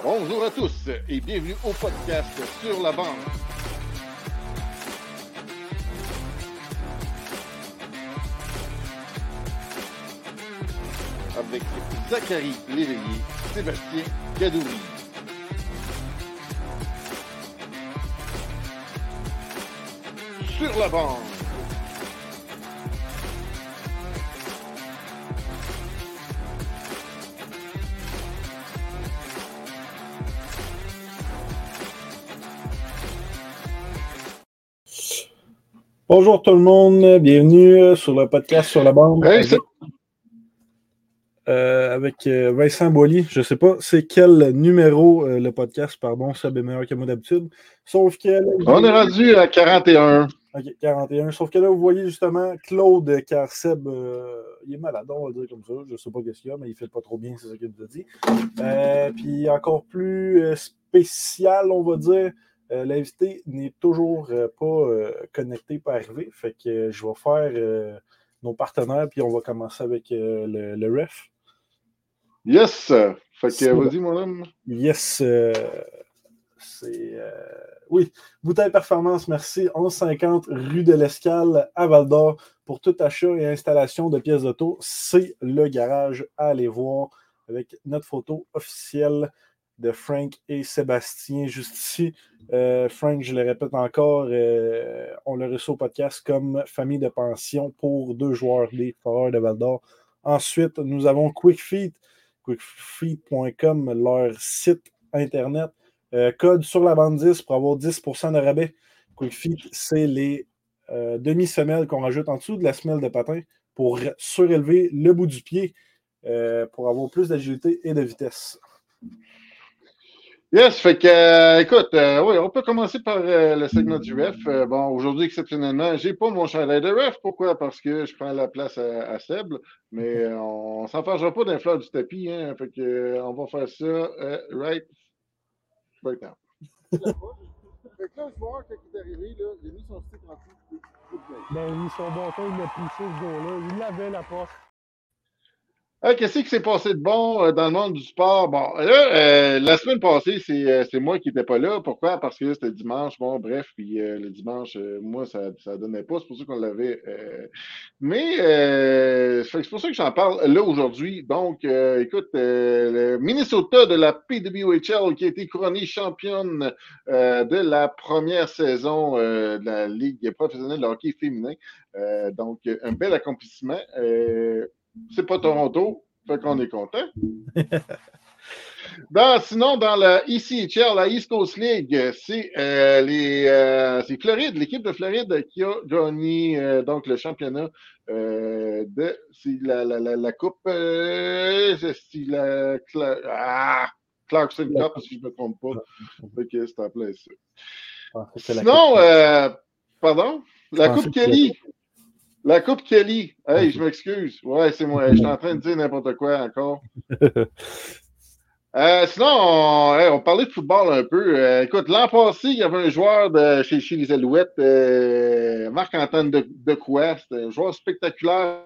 Bonjour à tous et bienvenue au podcast Sur la bande. Avec Zachary Léveillé, Sébastien Gadouri. Sur la bande. Bonjour tout le monde, bienvenue sur le podcast Sur la bande avec Vincent Boily. Je ne sais pas c'est quel numéro le podcast, pardon, Seb est meilleur que moi d'habitude. Sauf que là, on est rendu à 41. OK, 41. Sauf que là, vous voyez justement Claude, car Seb, il est malade, on va le dire comme ça. Je ne sais pas qu'est-ce qu'il y a, mais il ne fait pas trop bien, c'est ça qu'il nous a dit. Puis encore plus spécial, on va dire. L'invité n'est toujours pas connecté, pas arrivé. Fait que je vais faire nos partenaires, puis on va commencer avec le ref. Yes! Fait que vas-y, mon homme. Yes! Oui, Bouteille Performance, merci. 1150 rue de l'Escale à Val-d'Or. Pour tout achat et installation de pièces d'auto, c'est le garage à aller voir avec notre photo officielle de Frank et Sébastien juste ici. Frank, je le répète encore, on l'a reçu au podcast comme famille de pension pour 2 joueurs des Foreurs de Val-d'Or. Ensuite, nous avons QuickFeet, quickfeet.com, leur site internet. Code sur la bande 10 pour avoir 10% de rabais. QuickFeet, c'est les demi-semelles qu'on rajoute en dessous de la semelle de patin pour surélever le bout du pied pour avoir plus d'agilité et de vitesse. Yes, fait que, écoute, oui, on peut commencer par le segment du ref. Bon, aujourd'hui, exceptionnellement, j'ai pas mon chandail de ref. Pourquoi? Parce que je prends la place à Seb, mais on s'en fâchera pas d'un fleur du tapis, hein. Fait que, on va faire ça right now. Fait que là, le joueur, quand il est arrivé, là, il a mis son stick en dessous. Ben, il son bâton, il l'a poussé ce gars-là. Il avait la porte. Qu'est-ce qui s'est passé de bon dans le monde du sport? Bon, là, la semaine passée, c'est moi qui n'étais pas là. Pourquoi? Parce que c'était dimanche. Bon, bref, puis le dimanche, moi, ça donnait pas. C'est pour ça qu'on l'avait. C'est pour ça que j'en parle là aujourd'hui. Donc, écoute, le Minnesota de la PWHL qui a été couronné championne de la première saison de la Ligue professionnelle de hockey féminin. Donc, un bel accomplissement. C'est pas Toronto, fait qu'on est content. Sinon, dans la ECHL, la East Coast League, c'est Floride, l'équipe de Floride qui a gagné donc le championnat c'est la coupe Clarkson Cup, si je ne me trompe pas. Fait que c'est appelé ça. Sinon, pardon? La coupe Kelly. La Coupe Kelly. Hey, je m'excuse. Ouais, c'est moi. Je suis en train de dire n'importe quoi encore. Sinon, on parlait de football un peu. Écoute, l'an passé, il y avait un joueur chez les Alouettes, Marc-Antoine Dequoy. C'était un joueur spectaculaire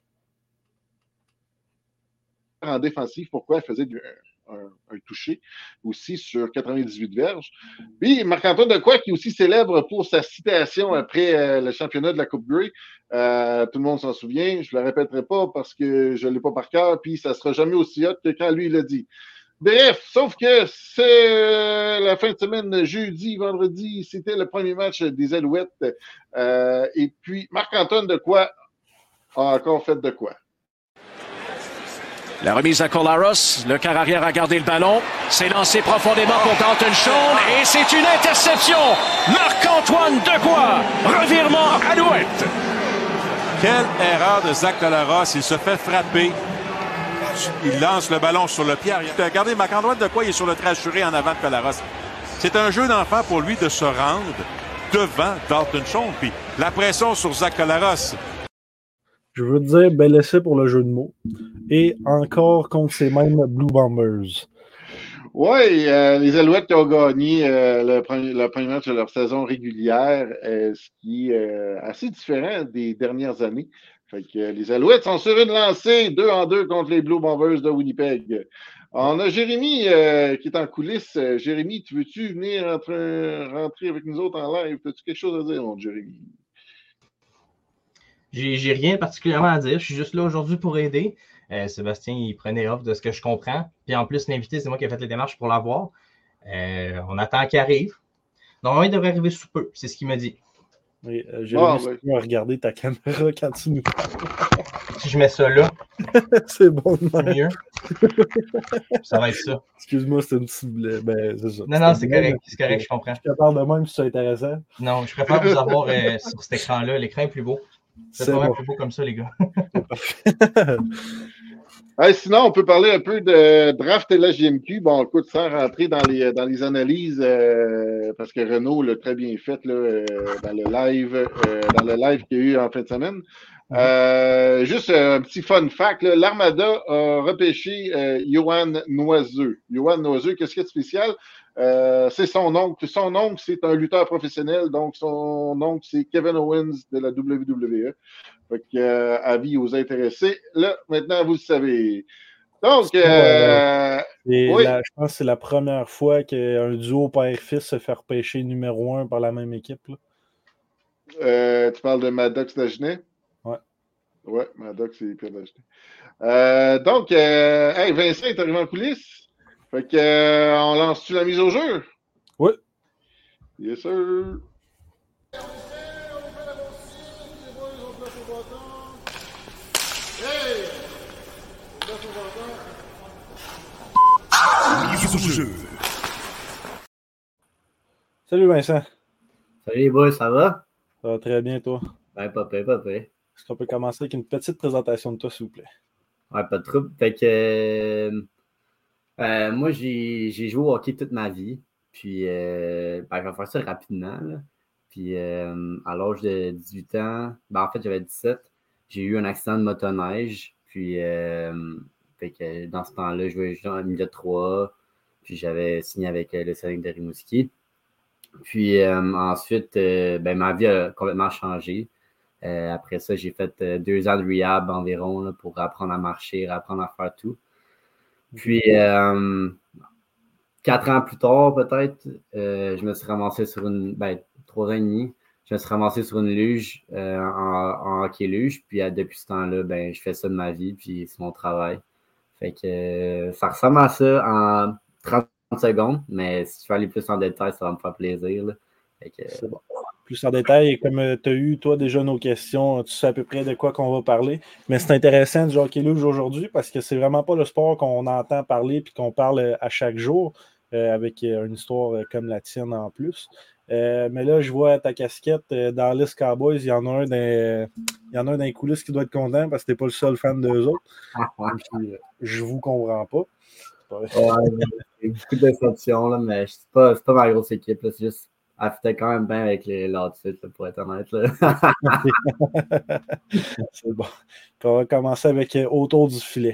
en défensif. Pourquoi? Il faisait un touché aussi sur 98 verges. Puis Marc-Antoine Dequoy qui est aussi célèbre pour sa citation après le championnat de la Coupe Grey. Tout le monde s'en souvient. Je ne le répéterai pas parce que je ne l'ai pas par cœur, puis ça ne sera jamais aussi hot que quand lui il l'a dit. Bref, sauf que c'est la fin de semaine, jeudi, vendredi, c'était le premier match des Alouettes. Et puis Marc-Antoine Dequoy a encore fait de quoi? La remise à Collaros, le quart arrière a gardé le ballon, c'est lancé profondément pour Dalton Schoen et c'est une interception. Marc-Antoine Dequoy, revirement Alouette. Quelle erreur de Zach Collaros, il se fait frapper. Il lance le ballon sur le pied arrière. Regardez, Marc-Antoine Dequoy est sur le trait assuré en avant de Collaros. C'est un jeu d'enfant pour lui de se rendre devant Dalton Schoen. Puis la pression sur Zach Collaros. Je veux dire, bel essai pour le jeu de mots. Et encore contre ces mêmes Blue Bombers. Oui, les Alouettes qui ont gagné le premier match de leur saison régulière, ce qui est assez différent des dernières années. Fait que les Alouettes sont sur une lancée 2-2 contre les Blue Bombers de Winnipeg. On a Jérémy qui est en coulisses. Jérémy, tu veux-tu venir rentrer avec nous autres en live? As-tu quelque chose à dire, mon Jérémy? J'ai rien particulièrement à dire. Je suis juste là aujourd'hui pour aider. Sébastien, il prenait off de ce que je comprends. Puis en plus, l'invité, c'est moi qui ai fait les démarches pour l'avoir. On attend qu'il arrive. Normalement, il devrait arriver sous peu. C'est ce qu'il m'a dit. Oui, Jérémy, si tu veux regarder ta caméra quand tu nous parles. Si je mets ça là, c'est bon. c'est mieux. Ça va être ça. Excuse-moi, c'est une petite... Ben, c'est ça. Non, c'est correct. C'est correct, je comprends. Je te parle de même si c'est intéressant. Non, je préfère vous avoir sur cet écran-là. L'écran est plus beau. C'est pas mal plus beau comme ça, les gars. Hey, sinon, on peut parler un peu de draft et la JMQ. Bon, écoute, sans rentrer dans les analyses, parce que Renaud l'a très bien fait là, dans le live qu'il y a eu en fin de semaine. Juste un petit fun fact, là, l'Armada a repêché Yoann Noiseux. Yoann Noiseux, qu'est-ce qu'il y a de spécial? C'est son oncle. Son oncle, c'est un lutteur professionnel, donc son oncle, c'est Kevin Owens de la WWE. Fait que, avis aux intéressés. Là, maintenant, vous le savez. Donc, oui. Je pense que c'est la première fois qu'un duo père-fils se fait repêcher numéro 1 par la même équipe. Là. Tu parles de Maddox Dagenet? Ouais. Ouais, Maddox, c'est Pierre Dagenet. Donc, hey, Vincent est arrivé en coulisses. Fait que, on lance-tu la mise au jeu? Oui. Yes, sir. Salut Vincent. Salut les boys, ça va? Ça va très bien, toi? Ouais, pas pire, pas pire. Est-ce qu'on peut commencer avec une petite présentation de toi, s'il vous plaît? Ouais, pas de trouble. Fait que moi, j'ai joué au hockey toute ma vie. Puis, je vais faire ça rapidement. Là. Puis, à l'âge de 18 ans, en fait, j'avais 17, j'ai eu un accident de motoneige. Puis, fait que dans ce temps-là, je jouais dans le milieu de 3. Puis, j'avais signé avec le Scénic de Rimouski. Puis, ensuite, ma vie a complètement changé. Après ça, j'ai fait 2 ans de rehab environ là, pour apprendre à marcher, apprendre à faire tout. Puis, 4 ans plus tard, peut-être, je me suis ramassé sur 3 ans et demi, je me suis ramassé sur une luge en hockey luge. Puis, depuis ce temps-là, je fais ça de ma vie, puis c'est mon travail. Fait que ça ressemble à ça en 30 secondes, mais si tu veux aller plus en détail, ça va me faire plaisir. Là. Fait que, c'est bon. Plus en détail, comme tu as eu, toi, déjà nos questions, tu sais à peu près de quoi qu'on va parler. Mais c'est intéressant du hockey luge aujourd'hui parce que c'est vraiment pas le sport qu'on entend parler puis qu'on parle à chaque jour avec une histoire comme la tienne en plus. Mais là, je vois ta casquette dans List Cowboys. Il y en a un dans les coulisses qui doit être content parce que t'es pas le seul fan d'eux autres. Puis, je vous comprends pas. Ouais, il y a beaucoup de déceptions, là, mais c'est pas ma grosse équipe. Là, c'est juste elle fitait quand même bien avec l'outfit, pour être honnête. Là. C'est bon. On va commencer avec autour du filet.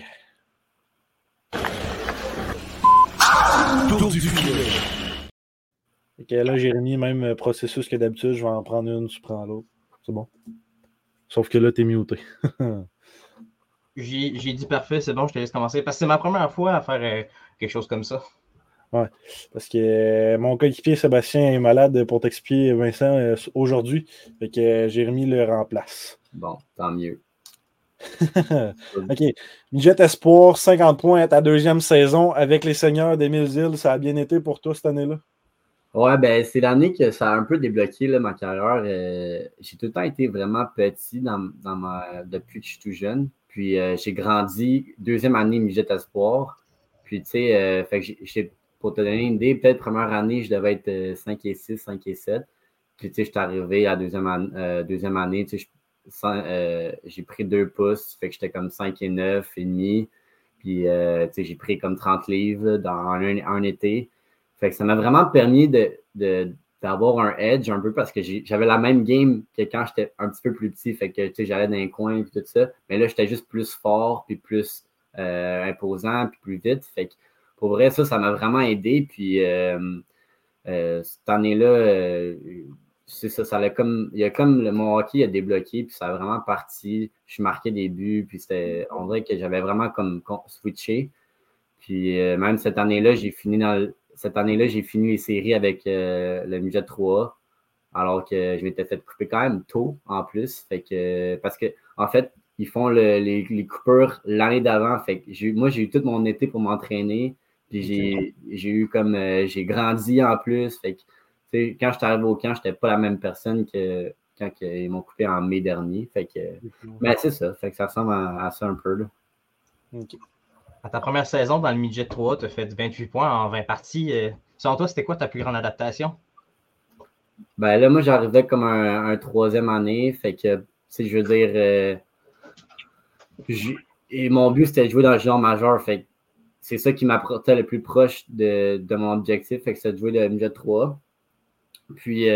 Autour du filet. Okay, là, Jérémy, même processus que d'habitude, je vais en prendre une, tu prends l'autre. C'est bon. Sauf que là, t'es muté. J'ai dit parfait, c'est bon, je te laisse commencer. Parce que c'est ma première fois à faire quelque chose comme ça. Ouais, parce que mon coéquipier Sébastien est malade pour t'expliquer, Vincent, aujourd'hui. Fait que Jérémy le remplace. Bon, tant mieux. OK. Midget Espoir, 50 points à ta 2e saison avec les Seigneurs des Mille-Îles. Ça a bien été pour toi cette année-là? Ouais, c'est l'année que ça a un peu débloqué là, ma carrière. J'ai tout le temps été vraiment petit depuis que je suis tout jeune. Puis j'ai grandi 2e année Midget Espoir. Puis tu sais, fait que pour te donner une idée, peut-être première année, je devais être 5 et 6, 5 et 7. Puis tu sais, je suis arrivé à deuxième année, tu sais, j'ai pris 2 pouces, fait que j'étais comme 5 et 9 et demi. Puis tu sais, j'ai pris comme 30 livres là, dans un été. Fait que ça m'a vraiment permis d'avoir un edge un peu parce que j'avais la même game que quand j'étais un petit peu plus petit. Fait que tu sais, j'allais dans les coins et tout ça. Mais là, j'étais juste plus fort, puis plus imposant, puis plus vite. Fait que pour vrai, ça m'a vraiment aidé. Puis cette année-là, c'est ça mon hockey a débloqué, puis ça a vraiment parti. Je marquais des buts, puis on dirait que j'avais vraiment comme switché. Puis même cette année-là, j'ai fini les séries avec le midget 3, alors que je m'étais fait couper quand même tôt en plus. Fait que, parce que, en fait, ils font les coupures l'année d'avant. Fait que moi, j'ai eu tout mon été pour m'entraîner. Puis j'ai grandi en plus. Fait que, quand je suis arrivé au camp, je n'étais pas la même personne que quand ils m'ont coupé en mai dernier. Fait que, mais c'est ça. Fait que ça ressemble à ça un peu, là. Okay. À ta première saison dans le midget 3, tu as fait 28 points en 20 parties. Selon toi, c'était quoi ta plus grande adaptation? Ben là, moi, j'arrivais comme un troisième année. Fait que, je veux dire, et mon but, c'était de jouer dans le junior majeur. Fait que c'est ça qui m'apportait le plus proche de mon objectif. Fait que c'était de jouer le midget 3. Puis,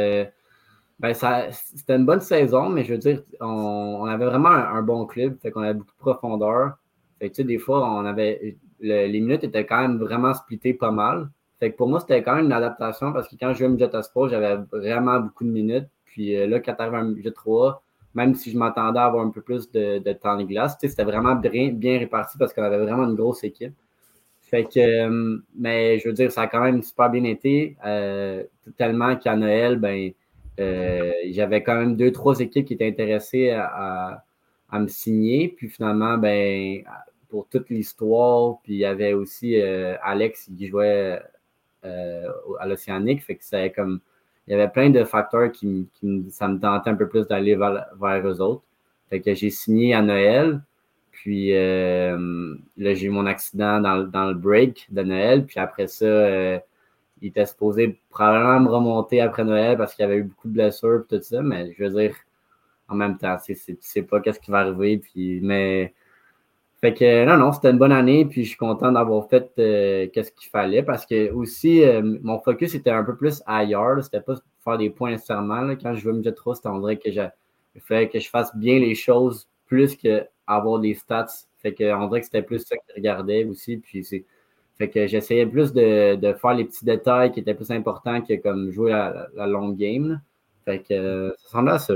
c'était une bonne saison, mais je veux dire, on avait vraiment un bon club. Fait qu'on avait beaucoup de profondeur. Fait que, des fois, les minutes étaient quand même vraiment splittées pas mal. Fait que pour moi, c'était quand même une adaptation parce que quand je jouais midget Sport, j'avais vraiment beaucoup de minutes. Puis là, quand t'arrives à un midget 3, même si je m'attendais à avoir un peu plus de temps de glace, c'était vraiment bien réparti parce qu'on avait vraiment une grosse équipe. Fait que, mais je veux dire, ça a quand même super bien été. Tellement qu'à Noël, j'avais quand même 2-3 équipes qui étaient intéressées à me signer. Puis finalement, pour toute l'histoire, puis il y avait aussi Alex qui jouait à l'Océanique. Fait que c'est comme. Il y avait plein de facteurs ça me tentait un peu plus d'aller vers eux autres. Fait que j'ai signé à Noël. Puis là, j'ai eu mon accident dans le break de Noël. Puis après ça, il était supposé probablement me remonter après Noël parce qu'il y avait eu beaucoup de blessures et tout ça. Mais je veux dire, en même temps, tu sais pas qu'est-ce qui va arriver. Mais fait que non, c'était une bonne année. Puis je suis content d'avoir fait qu'est-ce qu'il fallait parce que aussi, mon focus était un peu plus ailleurs. C'était pas faire des points nécessairement. Là. Quand je jouais midget 3, on dirait que il fallait que je fasse bien les choses plus qu'avoir des stats. Fait que on dirait que c'était plus ça que je regardais aussi. Puis fait que j'essayais plus de faire les petits détails qui étaient plus importants que comme jouer la longue game. Là. Fait que ça ressemblait à ça.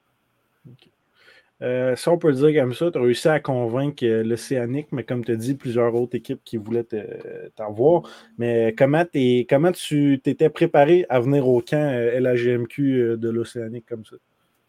Okay. Si on peut le dire comme ça, tu as réussi à convaincre l'Océanique, mais comme tu as dit, plusieurs autres équipes qui voulaient t'avoir. Mais comment tu t'étais préparé à venir au camp LHGMQ de l'Océanique comme ça?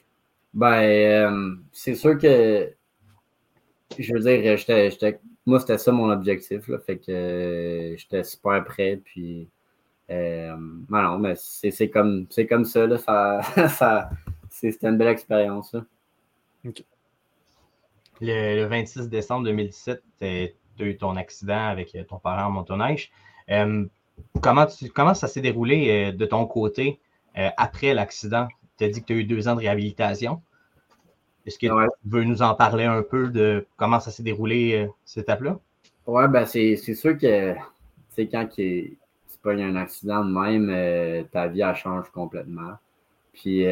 C'est sûr que je veux dire, moi, c'était ça mon objectif. Là, fait que j'étais super prêt. Puis non, mais c'est comme ça. Là, c'était une belle expérience. Là. Okay. Le 26 décembre 2017, tu as eu ton accident avec ton parent en motoneige. Comment ça s'est déroulé de ton côté après l'accident? Tu as dit que tu as eu 2 ans de réhabilitation. Est-ce que tu veux nous en parler un peu de comment ça s'est déroulé cette étape-là? Ouais, c'est sûr que quand tu pognes un accident de même, ta vie elle change complètement. Puis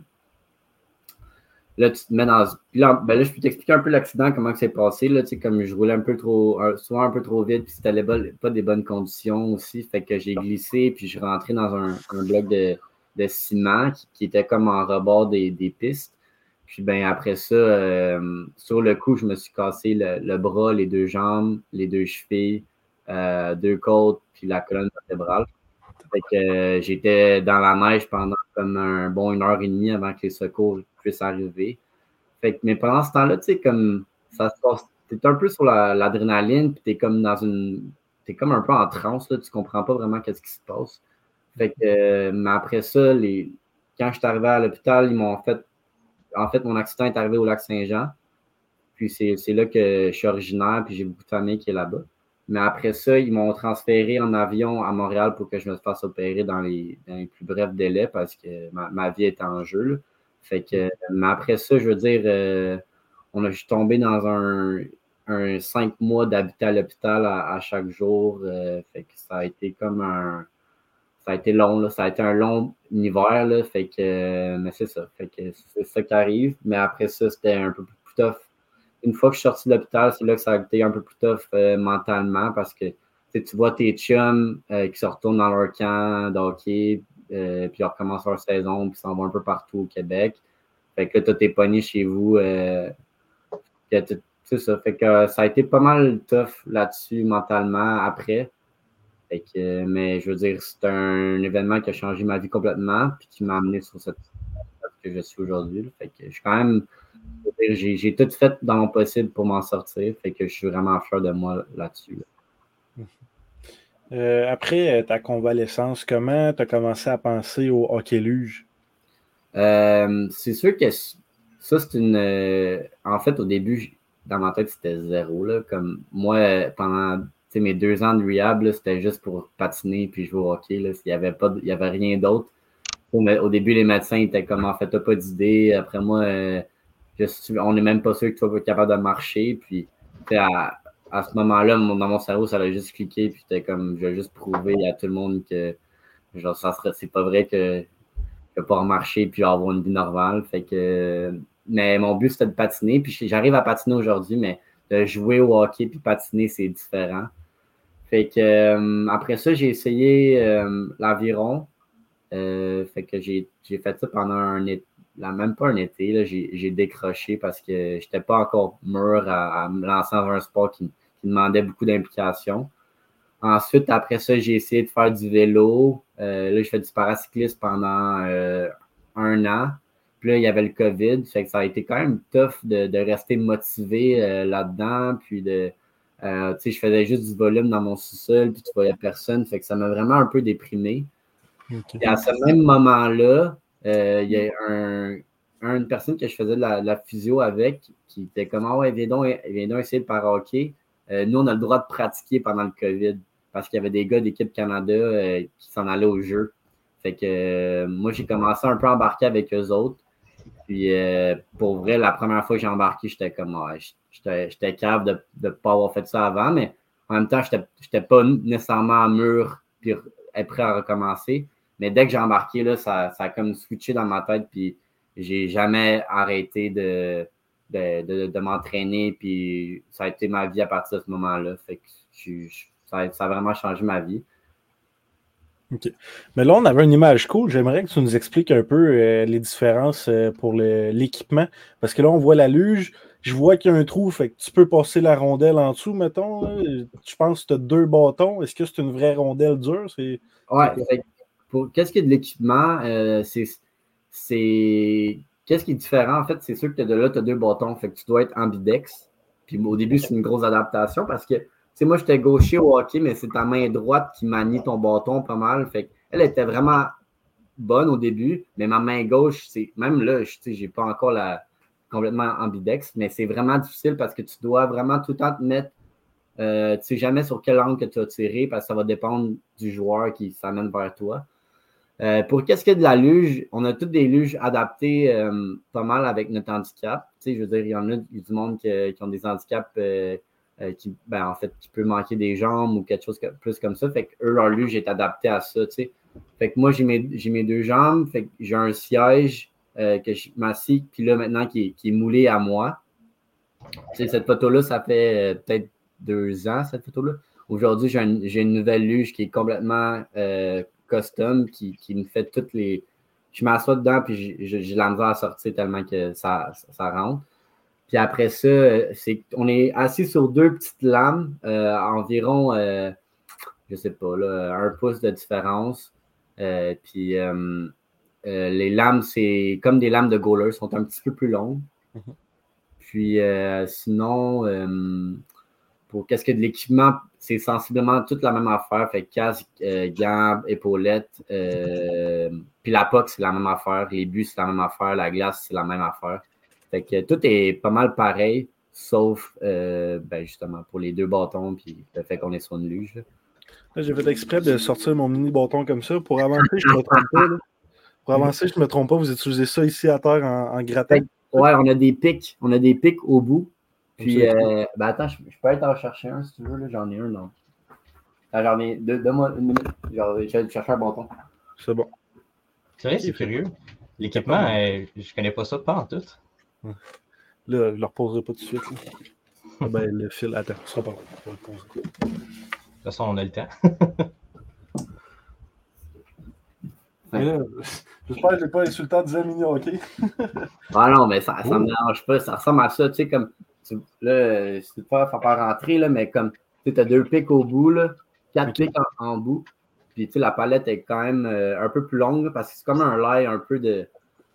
là, tu te mets dans. Puis là, je peux t'expliquer un peu l'accident, comment c'est passé. Là, comme je roulais souvent un peu trop vite, puis c'était pas des bonnes conditions aussi. Fait que j'ai glissé, puis je suis rentré dans un bloc de ciment qui était comme en rebord des pistes. Puis après ça, sur le coup, je me suis cassé le bras, les 2 jambes, les 2 chevilles, 2 côtes, puis la colonne vertébrale. Fait que j'étais dans la neige pendant comme un bon 1h30 avant que les secours puissent arriver. Fait que, mais pendant ce temps-là, tu sais, comme ça se passe, t'es un peu sur l'adrénaline, puis t'es comme t'es comme un peu en transe, là, tu comprends pas vraiment qu'est-ce qui se passe. Fait que, mais après ça, quand je suis arrivé à l'hôpital, ils m'ont en fait, mon accident est arrivé au Lac-Saint-Jean. Puis c'est là que je suis originaire, puis j'ai beaucoup de famille qui est là-bas. Mais après ça, ils m'ont transféré en avion à Montréal pour que je me fasse opérer dans les plus brefs délais parce que ma vie est en jeu. Là. Fait que, mais après ça, je veux dire, je suis tombé dans un 5 mois d'habiter à l'hôpital à chaque jour. Fait que ça a été ça a été long, là. Ça a été un long hiver, là. Fait que, mais c'est ça. Fait que c'est ça qui arrive. Mais après ça, c'était un peu plus tough. Une fois que je suis sorti de l'hôpital, c'est là que ça a été un peu plus tough mentalement parce que tu vois tes chums qui se retournent dans leur camp d'hockey, puis ils recommencent leur saison, puis ils s'en vont un peu partout au Québec. Fait que là, tu as tes pognés chez vous. c'est ça. Fait que ça a été pas mal tough là-dessus mentalement après. Fait que, mais je veux dire, c'est un événement qui a changé ma vie complètement puis qui m'a amené sur cette place que je suis aujourd'hui. Là. Fait que je suis quand même. J'ai tout fait dans mon possible pour m'en sortir. Fait que je suis vraiment fier de moi là-dessus. Là. Après ta convalescence, comment tu as commencé à penser au hockey luge? C'est sûr que ça, c'est une. En fait, au début, dans ma tête, c'était zéro. Là. Comme moi, pendant mes 2 ans de rehab, là, c'était juste pour patiner puis jouer au hockey. Là. Il y avait rien d'autre. Au début, les médecins étaient comme en fait, t'as pas d'idée. Après moi, on n'est même pas sûr que tu vas être capable de marcher. Puis à ce moment-là, dans mon cerveau, ça a juste cliqué. Puis j'étais comme, je vais juste prouver à tout le monde que genre, c'est pas vrai que je vais pas marcher puis avoir une vie normale. Fait que, mais mon but, c'était de patiner. Puis j'arrive à patiner aujourd'hui, mais de jouer au hockey puis patiner, c'est différent. Fait que après ça, j'ai essayé l'aviron. Fait que j'ai fait ça pendant un été. Même pas un été, là, j'ai décroché parce que je n'étais pas encore mûr à me lancer dans un sport qui demandait beaucoup d'implication. Ensuite, après ça, j'ai essayé de faire du vélo. Là, je fais du paracyclisme pendant 1 an. Puis là, il y avait le COVID. Fait que ça a été quand même tough de rester motivé là-dedans. Puis je faisais juste du volume dans mon sous-sol, puis tu voyais personne. Fait que ça m'a vraiment un peu déprimé. Okay. Et à ce même moment-là, il y a une personne que je faisais de la physio avec qui était comme « Ah ouais, viens donc essayer de para-hockey. Nous, on a le droit de pratiquer pendant le COVID parce qu'il y avait des gars d'équipe Canada qui s'en allaient au jeu. » Fait que moi, j'ai commencé un peu à embarquer avec eux autres. Puis pour vrai, la première fois que j'ai embarqué, j'étais comme j'étais capable de ne pas avoir fait ça avant, mais en même temps, je n'étais pas nécessairement mûr puis être prêt à recommencer. Mais dès que j'ai embarqué, là, ça a comme switché dans ma tête, puis j'ai jamais arrêté de m'entraîner, puis ça a été ma vie à partir de ce moment-là. Fait que ça a vraiment changé ma vie. OK. Mais là, on avait une image cool. J'aimerais que tu nous expliques un peu les différences pour l'équipement. Parce que là, on voit la luge. Je vois qu'il y a un trou, fait que tu peux passer la rondelle en dessous, mettons. Là. Je pense que tu as 2 bâtons. Est-ce que c'est une vraie rondelle dure? Ouais, qu'est-ce qui est de l'équipement, qu'est-ce qui est différent? En fait, c'est sûr que de là, tu as 2 bâtons, fait que tu dois être ambidex. Puis au début, c'est une grosse adaptation parce que, moi, j'étais gaucher au hockey, mais c'est ta main droite qui manie ton bâton pas mal. Fait qu'elle était vraiment bonne au début, mais ma main gauche, même là, j'ai pas encore complètement ambidex, mais c'est vraiment difficile parce que tu dois vraiment tout le temps te mettre. Tu ne sais jamais sur quel angle que tu as tiré parce que ça va dépendre du joueur qui s'amène vers toi. Pour qu'est-ce qu'il y a de la luge, on a toutes des luges adaptées pas mal avec notre handicap. Tu sais, je veux dire, il y en a du monde qui ont des handicaps qui peut manquer des jambes ou quelque chose plus comme ça. Fait que eux, leur luge est adaptée à ça, tu sais. Fait que moi, j'ai mes 2 jambes, fait que j'ai un siège que je m'assieds, puis là, maintenant, qui est moulé à moi. Tu sais, cette photo-là, ça fait peut-être 2 ans, cette photo-là. Aujourd'hui, j'ai une nouvelle luge qui est complètement custom, qui me fait toutes les... Je m'assois dedans, puis j'ai la misère à sortir tellement que ça rentre. Puis après ça, on est assis sur 2 petites lames, environ, je sais pas, là, 1 pouce de différence. Puis les lames, c'est comme des lames de goaler, sont un petit peu plus longues. Mm-hmm. Puis sinon... pour qu'est-ce que de l'équipement, c'est sensiblement toute la même affaire. Fait casque, gants, épaulettes, puis la puck, c'est la même affaire. Les buts, c'est la même affaire. La glace, c'est la même affaire. Fait que tout est pas mal pareil, sauf justement pour les 2 bâtons, puis le fait qu'on est sur une luge. Là, j'ai fait exprès de sortir mon mini bâton comme ça. Pour avancer, je ne me trompe pas. Là. Pour avancer, je ne me trompe pas. Vous utilisez ça ici à terre en grattant. Ouais, on a des pics. On a des pics au bout. Puis, attends, je peux aller t'en chercher un si tu veux. Là, j'en ai un, non. J'en ai donne-moi une minute. Je vais aller chercher un bâton. C'est bon. C'est vrai, c'est curieux. L'équipement, je connais pas ça pas en tout. Là, je ne le reposerai pas tout de suite. Le fil, attends, ce sera pas bon. Je vais le poser. De toute façon, on a le temps. J'espère que je n'ai pas insulté en disant mini hockey. Ah non, mais ça me dérange pas. Ça ressemble à ça. Tu sais, comme là, c'est pas rentrer, là, mais comme tu as 2 pics au bout, là, 4 pics en bout. Puis la palette est quand même un peu plus longue là, parce que c'est comme un lait un peu de.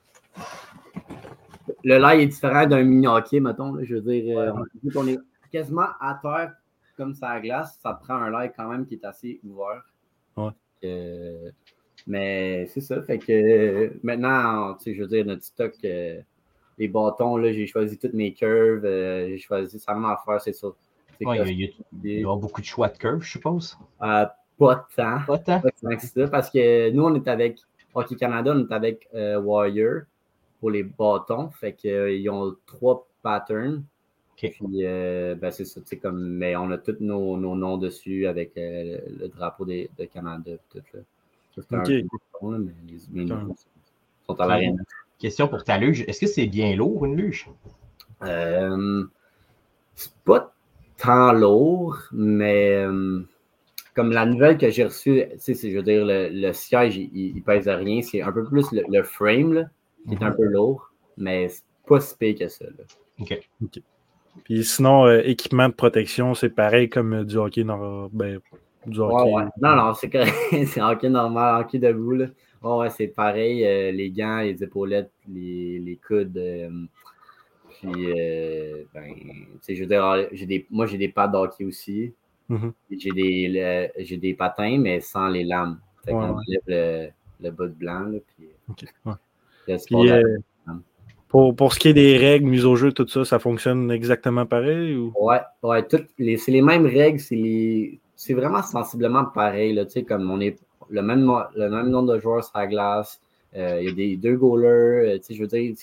Le lait est différent d'un mini hockey, mettons. Là, je veux dire, on est quasiment à terre comme ça à glace. Ça prend un lait quand même qui est assez ouvert. Ouais. Mais c'est ça. Fait que maintenant, je veux dire, notre stock, les bâtons, là, j'ai choisi toutes mes curves. J'ai choisi ça même affaire, c'est ça. Ouais, il y aura beaucoup de choix de curves, je suppose. Pas tant. Pas tant. Pas tant que ça, parce que nous, on est avec Hockey Canada, on est avec Warrior pour les bâtons. Fait qu'ils ont 3 patterns. Okay. Puis, c'est ça, mais on a tous nos noms dessus avec le drapeau de Canada. Tout, là. Ça, c'est un peu bon, là, mais les noms sont à l'arène. Question pour ta luge. Est-ce que c'est bien lourd, une luge? C'est pas tant lourd, mais comme la nouvelle que j'ai reçue, je veux dire, le siège, il pèse rien. C'est un peu plus le frame, là, qui est un peu lourd, mais c'est pas si pire que ça. Là. OK. Puis sinon, équipement de protection, c'est pareil comme du hockey normal. Du hockey. Ouais. Non, c'est correct. C'est hockey normal, hockey debout. Là. Ouais, c'est pareil. Les gants, les épaulettes, les coudes. Puis, je veux dire, moi, j'ai des pads de hockey aussi. Mm-hmm. J'ai des patins, mais sans les lames. Fait qu'on enlève le bout de blanc. Là, puis, pour ce qui est des règles, mise au jeu, tout ça, ça fonctionne exactement pareil? Ou? Ouais, c'est les mêmes règles. C'est vraiment sensiblement pareil. Là, comme on est le même nombre de joueurs sur la glace. Il y a des 2 goalers. Je veux dire,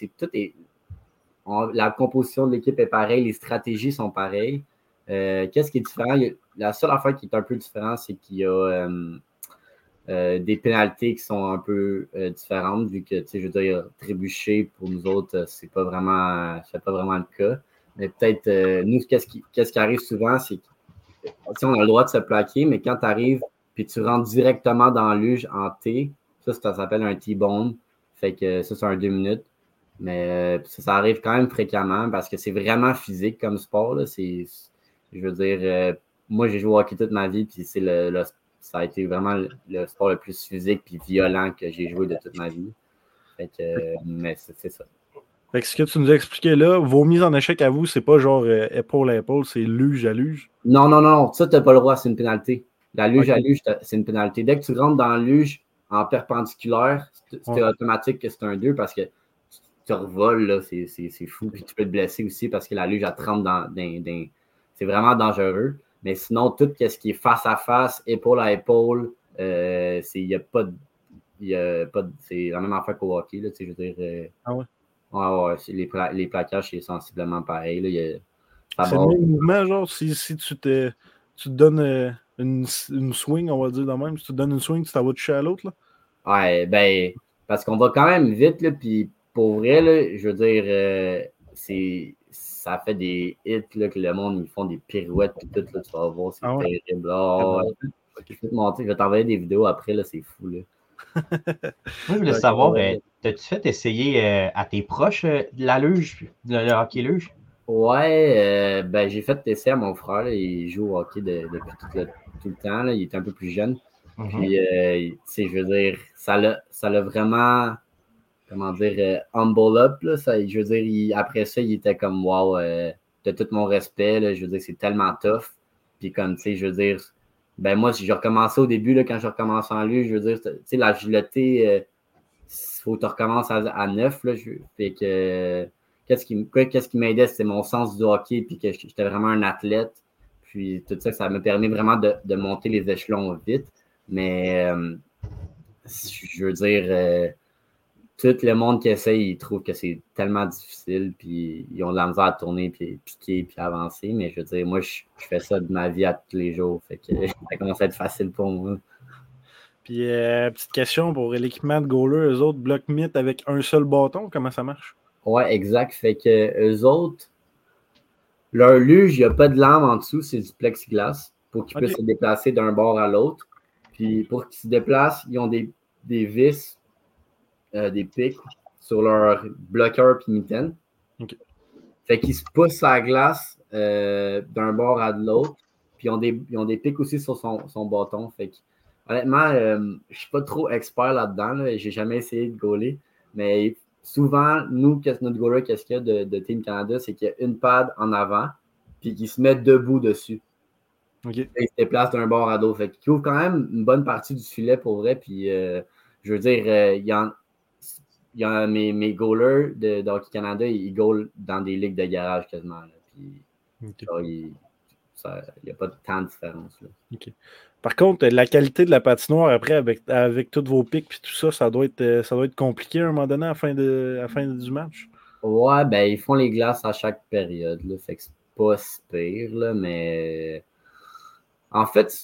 la composition de l'équipe est pareille. Les stratégies sont pareilles. Qu'est-ce qui est différent? La seule affaire qui est un peu différente, c'est qu'il y a des pénalités qui sont un peu différentes, vu que, je veux dire, trébucher pour nous autres, c'est pas vraiment le cas. Mais peut-être, nous, qu'est-ce qui arrive souvent, c'est qu'on a le droit de se plaquer, mais quand tu arrives puis tu rentres directement dans la luge en T, ça s'appelle un T-bone. Fait que ça, c'est un 2 minutes. Mais ça arrive quand même fréquemment parce que c'est vraiment physique comme sport. Là. Je veux dire, moi, j'ai joué au hockey toute ma vie, puis c'est ça a été vraiment le sport le plus physique puis violent que j'ai joué de toute ma vie. Fait que, mais c'est ça. Fait que ce que tu nous as expliqué là, vos mises en échec à vous, c'est pas genre épaule à épaule, c'est luge à luge? Non. Ça, tu n'as pas le droit, c'est une pénalité. La luge à luge, c'est une pénalité. Dès que tu rentres dans la luge en perpendiculaire, c'est automatique que c'est un 2 parce que tu revoles, là, c'est fou. Puis tu peux te blesser aussi parce que la luge, elle te rentre dans c'est vraiment dangereux. Mais sinon, tout ce qui est face à face, épaule à épaule, c'est la même affaire qu'au hockey. Là, je veux dire, ouais, les plaquages, c'est sensiblement pareil. Là, c'est le même mouvement, genre, si tu te donnes une swing, on va dire de même, si tu te donnes une swing, tu t'en vas toucher à l'autre, là? Ouais, parce qu'on va quand même vite, là, puis pour vrai, là, je veux dire, ça fait des hits, là, que le monde, ils font des pirouettes, tout, là, tu vas voir, c'est terrible. Je vais t'envoyer des vidéos après, là, c'est fou, là. Moi, je voulais savoir, t'as-tu fait essayer à tes proches de la luge, le hockey luge? Ouais, j'ai fait essayer à mon frère, là, il joue au hockey depuis tout le temps, là, il était un peu plus jeune. Puis, je veux dire, ça l'a vraiment, comment dire, humble up, là, je veux dire, après ça, il était comme, wow, t'as tout mon respect, là, je veux dire, c'est tellement tough. Puis comme, tu sais, je veux dire, moi, si j'ai recommencé au début, là, quand je recommence en lui, je veux dire, tu sais, l'agilité, il faut que tu recommences à 9, là, fait que, qu'est-ce qui m'aidait, c'était mon sens du hockey, puis que j'étais vraiment un athlète. Puis tout ça, ça m'a permis vraiment de monter les échelons vite. Mais je veux dire, tout le monde qui essaye, il trouve que c'est tellement difficile, puis ils ont de la misère à tourner, puis piquer, puis avancer. Mais je veux dire, moi, je fais ça de ma vie à tous les jours. Fait que ça commence à être facile pour moi. Puis, petite question pour l'équipement de goaler, eux autres, bloc mythe avec un seul bâton, comment ça marche? Ouais, exact. Fait que eux autres, leur luge, il n'y a pas de lame en dessous, c'est du plexiglas pour qu'ils puissent se déplacer d'un bord à l'autre. Puis pour qu'ils se déplacent, ils ont des vis, des pics sur leur bloqueur puis mitaine. Okay. Fait qu'ils se poussent sur la glace d'un bord à de l'autre. Puis ils ont des pics aussi sur son bâton. Fait que, honnêtement, je suis pas trop expert là-dedans. Là, j'ai jamais essayé de goaler. Mais souvent, nous, notre goaler, qu'est-ce qu'il y a de Team Canada, c'est qu'il y a une pad en avant, puis qu'il se met debout dessus. Okay. Il se déplace d'un bord à l'autre. Fait qu'il ouvre quand même une bonne partie du filet pour vrai. Puis, je veux dire, il y a mes goalers de Hockey Canada, ils goalent dans des ligues de garage quasiment. Là. Puis, il n'y a pas tant de différence. Là. Okay. Par contre, la qualité de la patinoire après, avec tous vos pics et tout ça, ça doit être compliqué à un moment donné à la fin du match. Ouais, ben ils font les glaces à chaque période. Là, fait que c'est pas si pire, là, mais en fait,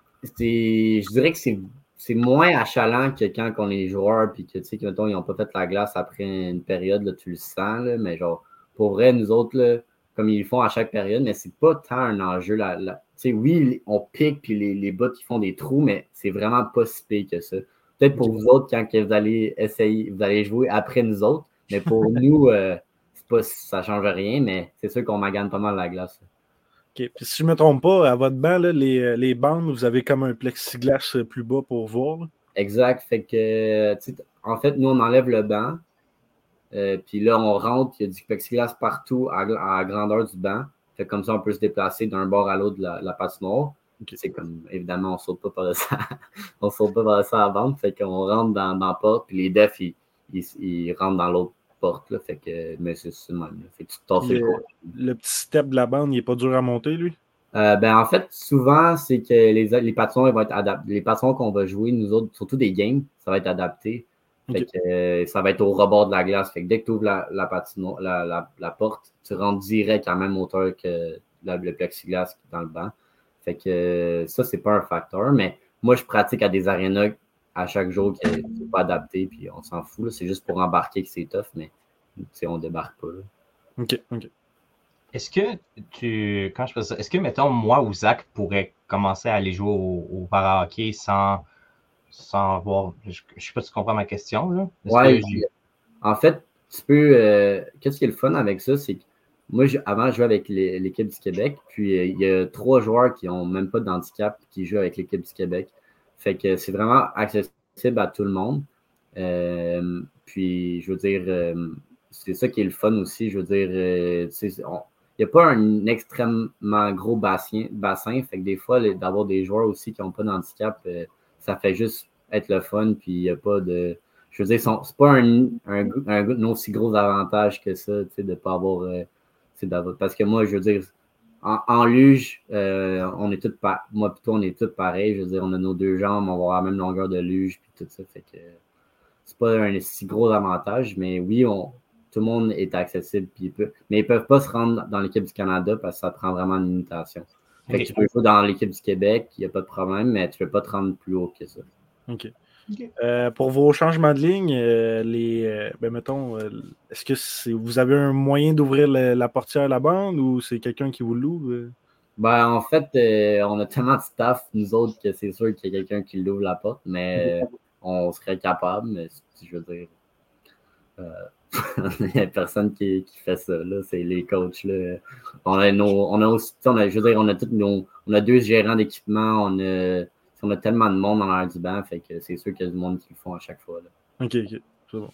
je dirais que c'est moins achalant que quand on est joueur puis que, tu sais, mettons, ils n'ont pas fait la glace après une période, là, tu le sens, là, mais genre, pour vrai, nous autres, là, comme ils le font à chaque période, mais c'est pas tant un enjeu. Tu sais, oui, on pique puis les bouts qui font des trous, mais c'est vraiment pas si pire que ça. Peut-être pour vous autres, quand vous allez essayer, vous allez jouer après nous autres, mais pour nous, ça change rien, mais c'est sûr qu'on magane pas mal la glace. OK. Puis si je ne me trompe pas, à votre banc, là, les bandes, vous avez comme un plexiglas plus bas pour voir. Là. Exact. Fait que, en fait, nous, on enlève le banc. Puis là, on rentre, il y a du plexiglas partout à la grandeur du banc. Fait comme ça, on peut se déplacer d'un bord à l'autre de la patinoire. Okay. C'est comme, évidemment, on ne saute pas par ça. On saute pas par ça à la bande. Fait qu'on rentre dans la porte, puis les defs, ils rentrent dans l'autre porte. Là, fait que, mais c'est le même. Là. Fait que tu te tasses le petit step de la bande, il n'est pas dur à monter, lui? Ben, en fait, souvent, c'est que les patinoires vont être adaptés. Les patinoires qu'on va jouer, nous autres, surtout des games, ça va être adapté. Fait que, ça va être au rebord de la glace. Fait que dès que tu ouvres la porte, tu rentres direct à la même hauteur que le plexiglas dans le banc. Fait que ça, c'est pas un facteur. Mais moi, je pratique à des arénas à chaque jour qui n'est pas adapté, puis on s'en fout. Là. C'est juste pour embarquer que c'est tough, mais on débarque pas. Là. OK. Est-ce que quand je fais ça, est-ce que, mettons, moi ou Zach pourrait commencer à aller jouer au para-hockey sans voir. Je sais pas si tu comprends ma question. Là. Ouais, en fait, tu peux. Qu'est-ce qui est le fun avec ça, c'est que moi, avant, je jouais avec l'équipe du Québec, puis il y a 3 joueurs qui n'ont même pas d'handicap qui jouent avec l'équipe du Québec. Fait que c'est vraiment accessible à tout le monde. Puis, je veux dire, c'est ça qui est le fun aussi. Je veux dire, il n'y a pas un extrêmement gros bassin. Fait que des fois, d'avoir des joueurs aussi qui n'ont pas d'handicap, ça fait juste être le fun. Puis, il n'y a pas de. Je veux dire, c'est pas un aussi gros avantage que ça, de ne pas avoir. Parce que moi, je veux dire, en luge, on est tous moi plutôt, on est tous pareils. Je veux dire, on a nos 2 jambes, on va avoir la même longueur de luge, puis tout ça. Fait que c'est pas un si gros avantage, mais oui, tout le monde est accessible, mais ils ne peuvent pas se rendre dans l'équipe du Canada parce que ça prend vraiment une limitation. Fait que tu peux jouer dans l'équipe du Québec, il n'y a pas de problème, mais tu ne peux pas te rendre plus haut que ça. OK. Pour vos changements de ligne, mettons, est-ce que vous avez un moyen d'ouvrir la portière à la bande ou c'est quelqu'un qui vous l'ouvre? Ben, en fait, on a tellement de staff, nous autres, que c'est sûr qu'il y a quelqu'un qui l'ouvre la porte, mais on serait capable, mais je veux dire, il n'y a personne qui fait ça, là, c'est les coachs, là. On a 2 gérants d'équipement, on a tellement de monde dans l'air du banc, fait que c'est sûr qu'il y a du monde qui le font à chaque fois, là. OK, c'est bon.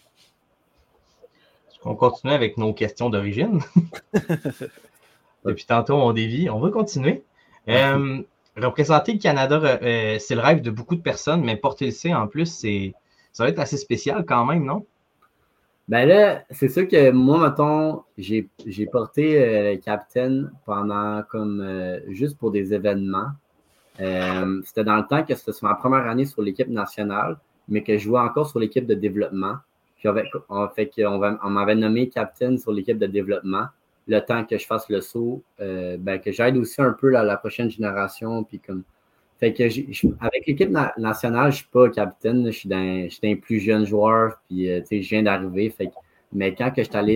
On continue avec nos questions d'origine. Depuis tantôt, on dévie. On va continuer. Représenter le Canada, c'est le rêve de beaucoup de personnes, mais porter le C en plus, ça va être assez spécial quand même, non? Ben là, c'est sûr que moi, mettons, j'ai porté capitaine pendant comme juste pour des événements. C'était dans le temps que c'était ma première année sur l'équipe nationale, mais que je jouais encore sur l'équipe de développement. Puis on m'avait nommé capitaine sur l'équipe de développement. Le temps que je fasse le saut, que j'aide aussi un peu la prochaine génération. Puis comme, fait que avec l'équipe nationale, je ne suis pas capitaine, je suis un plus jeune joueur, puis je viens d'arriver. Mais quand que je suis allé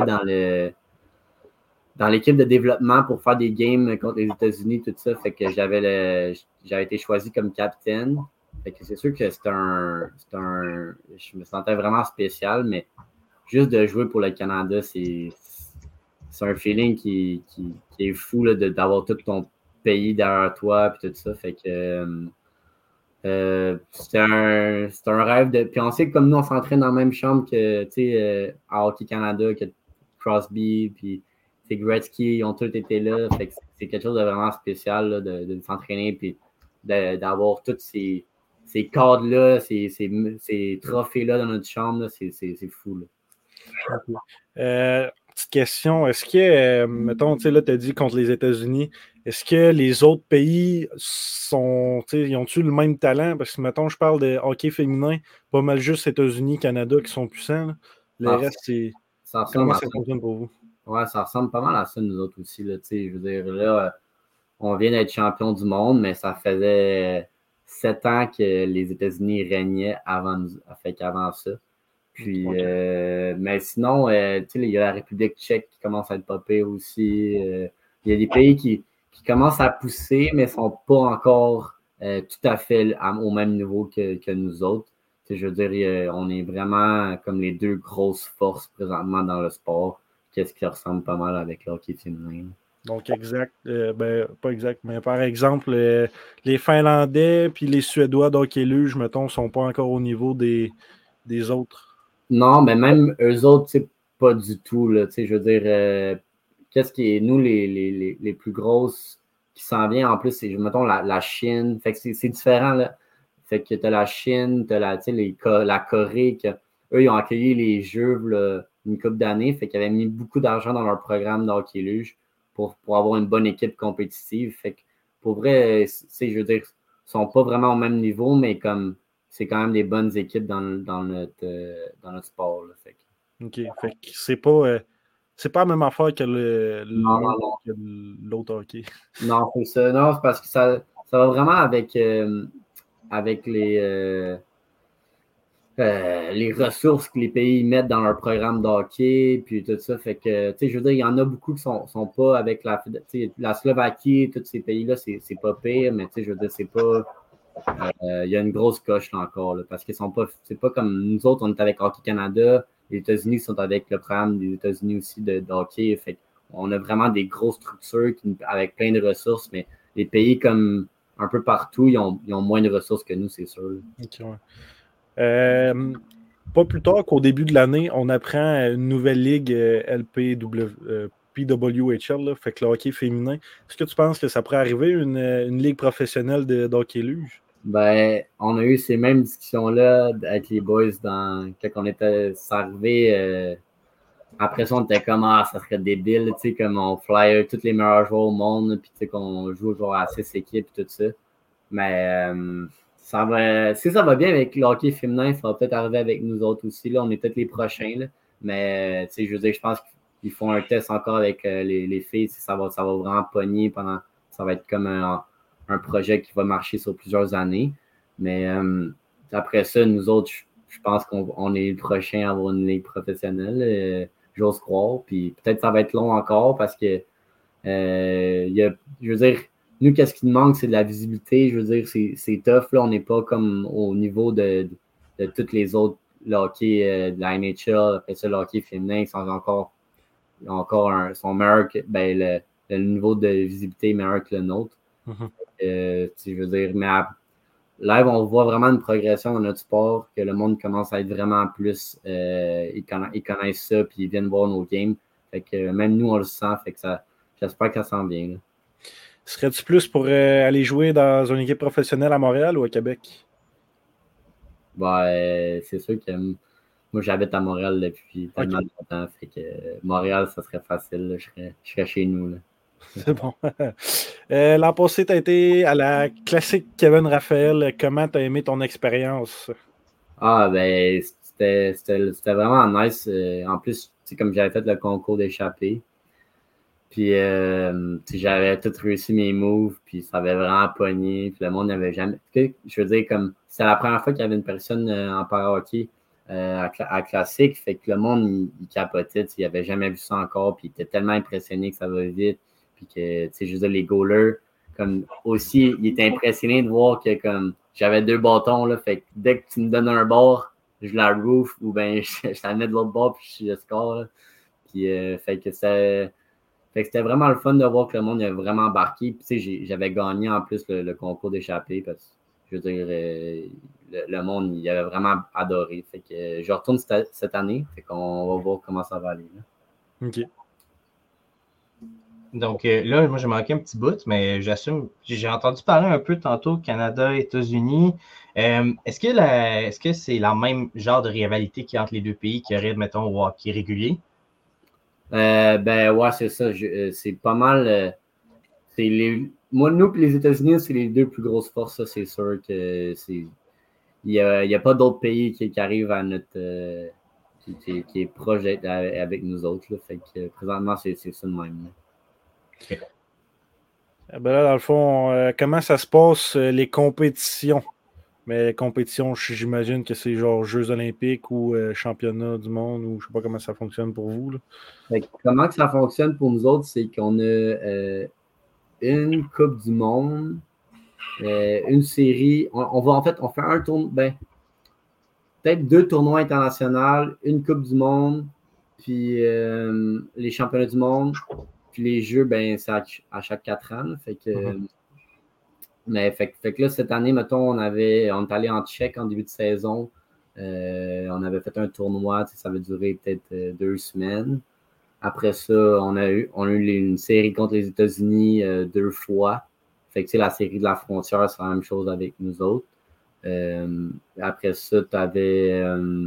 dans l'équipe de développement pour faire des games contre les États-Unis, tout ça, fait que j'avais été choisi comme capitaine. Fait que c'est sûr que je me sentais vraiment spécial, mais juste de jouer pour le Canada, c'est un feeling qui est fou là, d'avoir tout ton pays derrière toi puis tout ça. Fait que c'est un rêve de. Puis on sait que comme nous, on s'entraîne dans la même chambre que à Hockey Canada, que Crosby, puis Gretzky, ils ont tous été là. Fait que c'est quelque chose de vraiment spécial là, de s'entraîner puis d'avoir tous ces cadres-là, ces trophées-là dans notre chambre. Là, c'est fou. Là. Okay. Petite question, est-ce que, mettons, tu sais, là, tu as dit contre les États-Unis, est-ce que les autres pays ils ont-tu le même talent? Parce que, mettons, je parle de hockey féminin, pas mal juste États-Unis, Canada qui sont puissants. Là. Le reste, c'est. Comment ça fonctionne pour vous? Ouais, ça ressemble pas mal à ça, nous autres aussi. Là, je veux dire, là, on vient d'être champion du monde, mais ça faisait 7 ans que les États-Unis régnaient avant ça. Puis, mais sinon, il y a la République tchèque qui commence à être popée aussi. Il y a des pays qui commencent à pousser, mais ne sont pas encore tout à fait au même niveau que nous autres. Je veux dire, on est vraiment comme les deux grosses forces présentement dans le sport, qu'est-ce qui ressemble pas mal avec le hockey féminin. Donc, exact. Pas exact, mais par exemple, les Finlandais puis les Suédois d'hockey luge, mettons, ne sont pas encore au niveau des autres. Non, mais même eux autres, pas du tout. Là, je veux dire, qu'est-ce qui est, nous, les plus grosses qui s'en vient, en plus, c'est, mettons, la Chine. Fait que c'est différent, là. Fait que tu as la Chine, tu as la Corée, eux, ils ont accueilli les Jeux là, une couple d'années. Fait qu'ils avaient mis beaucoup d'argent dans leur programme d'hockey luge pour avoir une bonne équipe compétitive. Fait que, pour vrai, je veux dire, ils sont pas vraiment au même niveau, mais comme c'est quand même des bonnes équipes dans notre sport. Là, fait que. OK. Fait que c'est pas la même affaire que l'autre hockey. Non, c'est ça. Non, c'est parce que ça va vraiment avec les ressources que les pays mettent dans leur programme de hockey, puis tout ça. Fait que, je veux dire, il y en a beaucoup qui sont pas avec la Slovaquie, tous ces pays-là, c'est pas pire, mais je veux dire, c'est pas. Il y a une grosse coche là encore, là, parce qu'ils sont pas. C'est pas comme nous autres, on est avec Hockey Canada, les États-Unis sont avec le programme des États-Unis aussi de hockey. Fait on a vraiment des grosses structures avec plein de ressources, mais les pays comme un peu partout, ils ont moins de ressources que nous, c'est sûr. Okay, ouais. Pas plus tard qu'au début de l'année, on apprend une nouvelle ligue PWHL, là, fait que le hockey féminin. Est-ce que tu penses que ça pourrait arriver une ligue professionnelle de hockey luge? Ben, on a eu ces mêmes discussions-là avec les boys quand on était arrivé. Après ça, on était comme ça serait débile, tu sais, comme on flyer tous les meilleurs joueurs au monde, puis tu sais, qu'on joue genre à 6 équipes et tout ça. Mais si ça va bien avec le hockey féminin, ça va peut-être arriver avec nous autres aussi. Là, on est peut-être les prochains. Là. Mais je veux dire, je pense qu'ils font un test encore avec les filles. Ça va vraiment pogner pendant. Ça va être comme un projet qui va marcher sur plusieurs années. Mais après ça, nous autres, je pense qu'on est les prochains à avoir une ligue professionnelle. J'ose croire. Puis peut-être ça va être long encore parce que je veux dire. Nous, qu'est-ce qui nous manque, c'est de la visibilité. Je veux dire, c'est tough. Là, on n'est pas comme au niveau de toutes les autres le hockey de la NHL. Après ça, le hockey féminin, ils sont sont meilleurs que le niveau de visibilité est meilleur que le nôtre. Je veux dire, mais live, on voit vraiment une progression dans notre sport, que le monde commence à être vraiment plus. Ils connaissent ça, puis ils viennent voir nos games. Fait que même nous, on le sent. Fait que j'espère que ça s'en vient. Là. Serais-tu plus pour aller jouer dans une équipe professionnelle à Montréal ou à Québec? C'est sûr que moi, j'habite à Montréal depuis tellement longtemps. Fait que Montréal, ça serait facile. Là, je serais chez nous. Là. C'est bon. L'an passé, tu as été à la classique Kevin Raphaël. Comment tu as aimé ton expérience? C'était vraiment nice. En plus, comme j'avais fait le concours d'échappée. Puis, j'avais tout réussi mes moves, puis ça avait vraiment pogné, puis le monde n'avait jamais. Je veux dire, comme c'est la première fois qu'il y avait une personne en para-hockey à classique, fait que le monde, il capotait, il n'avait jamais vu ça encore, puis il était tellement impressionné que ça va vite, puis que, je veux dire, les goalers, comme aussi, il était impressionné de voir que, comme, j'avais 2 bâtons, là, fait que dès que tu me donnes un bord, je la roof, ou bien je la mets de l'autre bord, puis je score, là. Puis, fait que Fait que c'était vraiment le fun de voir que le monde a vraiment embarqué. Puis, tu sais, j'avais gagné en plus le concours d'échappée parce que, je veux dire, le monde, il avait vraiment adoré. Fait que je retourne cette année. Fait qu'on va voir comment ça va aller. Là. OK. Donc là, moi, j'ai manqué un petit bout, mais j'assume. J'ai entendu parler un peu tantôt Canada, États-Unis. Est-ce que c'est la même genre de rivalité qu'il y a entre les deux pays qu'il y aurait, mettons, au hockey régulier? Ben ouais, c'est ça. C'est pas mal. Moi, nous et les États-Unis, c'est les deux plus grosses forces, ça, c'est sûr que c'est. Il n'y a pas d'autres pays qui arrivent à notre. Qui est proche d'être avec nous autres. Là. Fait que présentement, c'est ça de même. Là. Okay. Ben là, dans le fond, comment ça se passe, les compétitions? Mais compétitions, j'imagine que c'est genre Jeux olympiques ou championnat du monde, ou je sais pas comment ça fonctionne pour vous. Là. Fait que comment que ça fonctionne pour nous autres, c'est qu'on a une Coupe du monde, une série. On fait un tournoi, peut-être 2 tournois internationaux, une Coupe du monde, puis les championnats du monde, puis les Jeux, c'est à chaque 4 ans. Là, fait que, mais fait que là, cette année, mettons, on est allé en Tchèque en début de saison. On avait fait un tournoi, ça avait duré peut-être 2 semaines. Après ça, on a eu une série contre les États-Unis 2 fois. Fait que la série de la frontière, c'est la même chose avec nous autres. Après ça, tu avais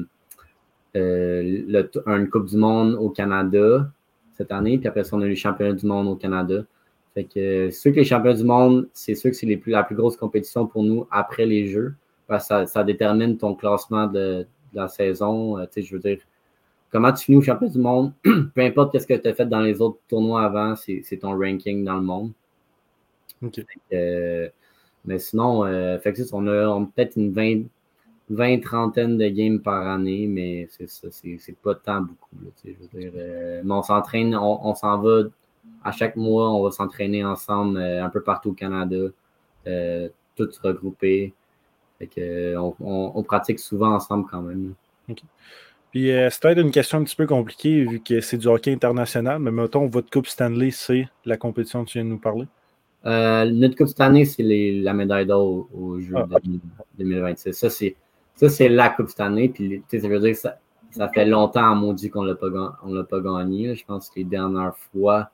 une Coupe du monde au Canada cette année. Puis après ça, on a eu le championnat du monde au Canada. Fait que ceux que les championnats du monde, c'est sûr que c'est la plus grosse compétition pour nous après les Jeux. Parce que ça détermine ton classement de la saison. Je veux dire, comment tu finis au championnat du monde, peu importe ce que tu as fait dans les autres tournois avant, c'est ton ranking dans le monde. Okay. Mais sinon, on a peut-être une 20-30 de games par année, mais c'est pas tant beaucoup. Là, je veux dire, mais on s'entraîne, on s'en va à chaque mois, on va s'entraîner ensemble un peu partout au Canada, tous regroupés. Fait que, on pratique souvent ensemble quand même. Okay. Puis c'est peut-être une question un petit peu compliquée vu que c'est du hockey international, mais mettons, votre Coupe Stanley, c'est la compétition que tu viens de nous parler? Notre Coupe cette année, c'est la médaille d'or au Jeux 2026. Ça, c'est la Coupe cette année. Puis, ça veut dire que ça fait longtemps, maudit, qu'on l'a pas gagné. Là. Je pense que les dernières fois,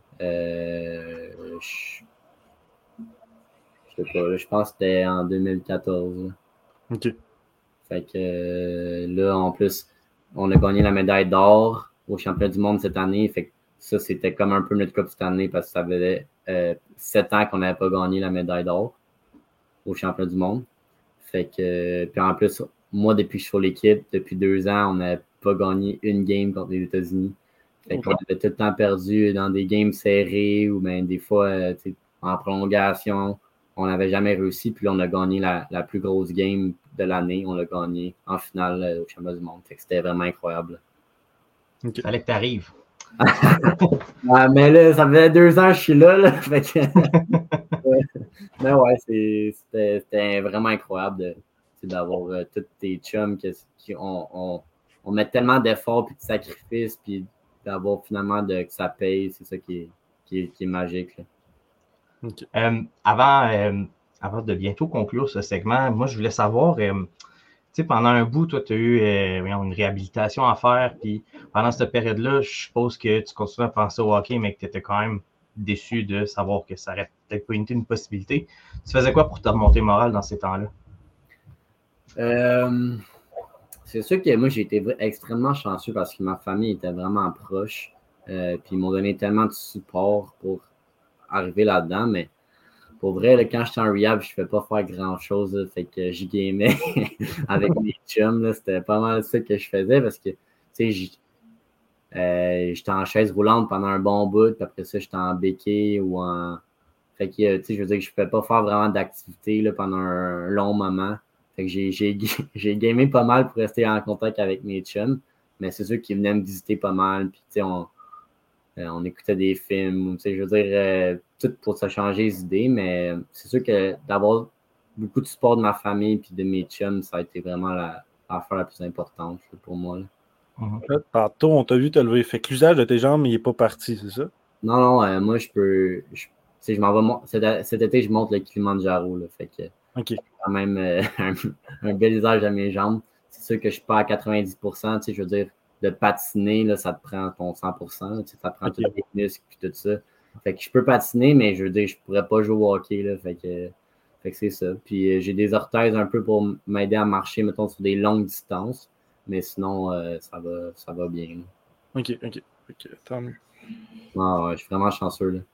je sais pas, là, je pense que c'était en 2014. Là. OK. Fait que là, en plus, on a gagné la médaille d'or au championnat du monde cette année. Fait que ça, c'était comme un peu notre Coupe cette année parce que ça faisait 7 ans qu'on n'avait pas gagné la médaille d'or au championnat du monde. Fait que, puis en plus, moi, depuis que je suis sur l'équipe, depuis 2 ans, on n'avait pas gagné une game contre les États-Unis. Fait qu'on avait tout le temps perdu dans des games serrés ou bien des fois en prolongation. On n'avait jamais réussi. Puis là, on a gagné la plus grosse game de l'année. On l'a gagné en finale au championnat du monde. Fait que c'était vraiment incroyable. Okay. Fallait que tu arrives. Mais là, ça fait 2 ans que je suis là. Fait que, mais ouais, c'était vraiment incroyable d'avoir tous tes chums qui on met tellement d'efforts et de sacrifices, puis d'avoir finalement que ça paye. C'est ça qui est magique. Là. Okay. Avant de bientôt conclure ce segment, moi, je voulais savoir, pendant un bout, toi, tu as eu une réhabilitation à faire, puis pendant cette période-là, je suppose que tu continues à penser au hockey, mais que tu étais quand même déçu de savoir que ça aurait peut-être pas été une possibilité. Tu faisais quoi pour te remonter le moral dans ces temps-là? C'est sûr que moi, j'ai été extrêmement chanceux parce que ma famille était vraiment proche, puis ils m'ont donné tellement de support pour arriver là-dedans, mais pour vrai, là, quand j'étais en rehab, je ne pouvais pas faire grand-chose. Là, fait que j'y gamais avec mes chums. Là, c'était pas mal ça que je faisais parce que j'étais en chaise roulante pendant un bon bout. Puis après ça, j'étais en béquille ou en. Fait que je veux dire que je ne pouvais pas faire vraiment d'activité là, pendant un long moment. Fait que j'ai gamé pas mal pour rester en contact avec mes chums. Mais c'est sûr qu'ils venaient me visiter pas mal. Puis on écoutait des films, je veux dire, tout pour se changer les idées, mais c'est sûr que d'avoir beaucoup de support de ma famille et de mes chums, ça a été vraiment l'affaire la plus importante pour moi. Là. Tantôt, on t'a vu te lever. Fait que l'usage de tes jambes, il n'est pas parti, c'est ça? Non, moi, je m'en vais. Cet été, je monte le Kilimanjaro. Là, fait que OK. quand même un bel usage à mes jambes. C'est sûr que je suis pas à 90%. Je veux dire, de patiner, là, ça te prend ton 100%. Là, ça te prend tous les muscles et tout ça. Fait que je peux patiner, mais je veux dire, je pourrais pas jouer au hockey. Là, fait que c'est ça. Puis j'ai des orthèses un peu pour m'aider à marcher, mettons, sur des longues distances. Mais sinon, ça va bien. Là. OK. Tant mieux. Ah, ouais, je suis vraiment chanceux. Là.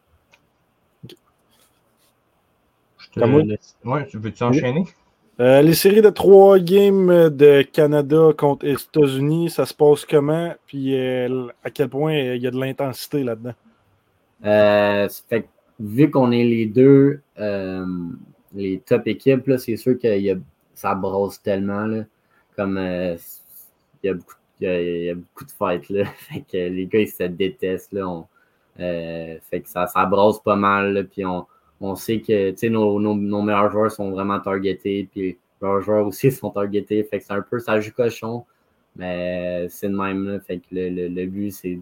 Ouais, veux-tu enchaîner? Les séries de 3 games de Canada contre les États-Unis, ça se passe comment? Puis à quel point il y a de l'intensité là-dedans? Fait que, vu qu'on est les deux, les top équipes, là, c'est sûr que ça brosse tellement. Là, comme il y a beaucoup de fights. Là, fait que les gars, ils se détestent. Là, fait que ça brosse pas mal. Là, puis on sait que nos meilleurs joueurs sont vraiment targetés. Puis leurs joueurs aussi sont targetés. Fait que c'est un peu, ça joue cochon. Mais c'est le même. Là, fait que le but, c'est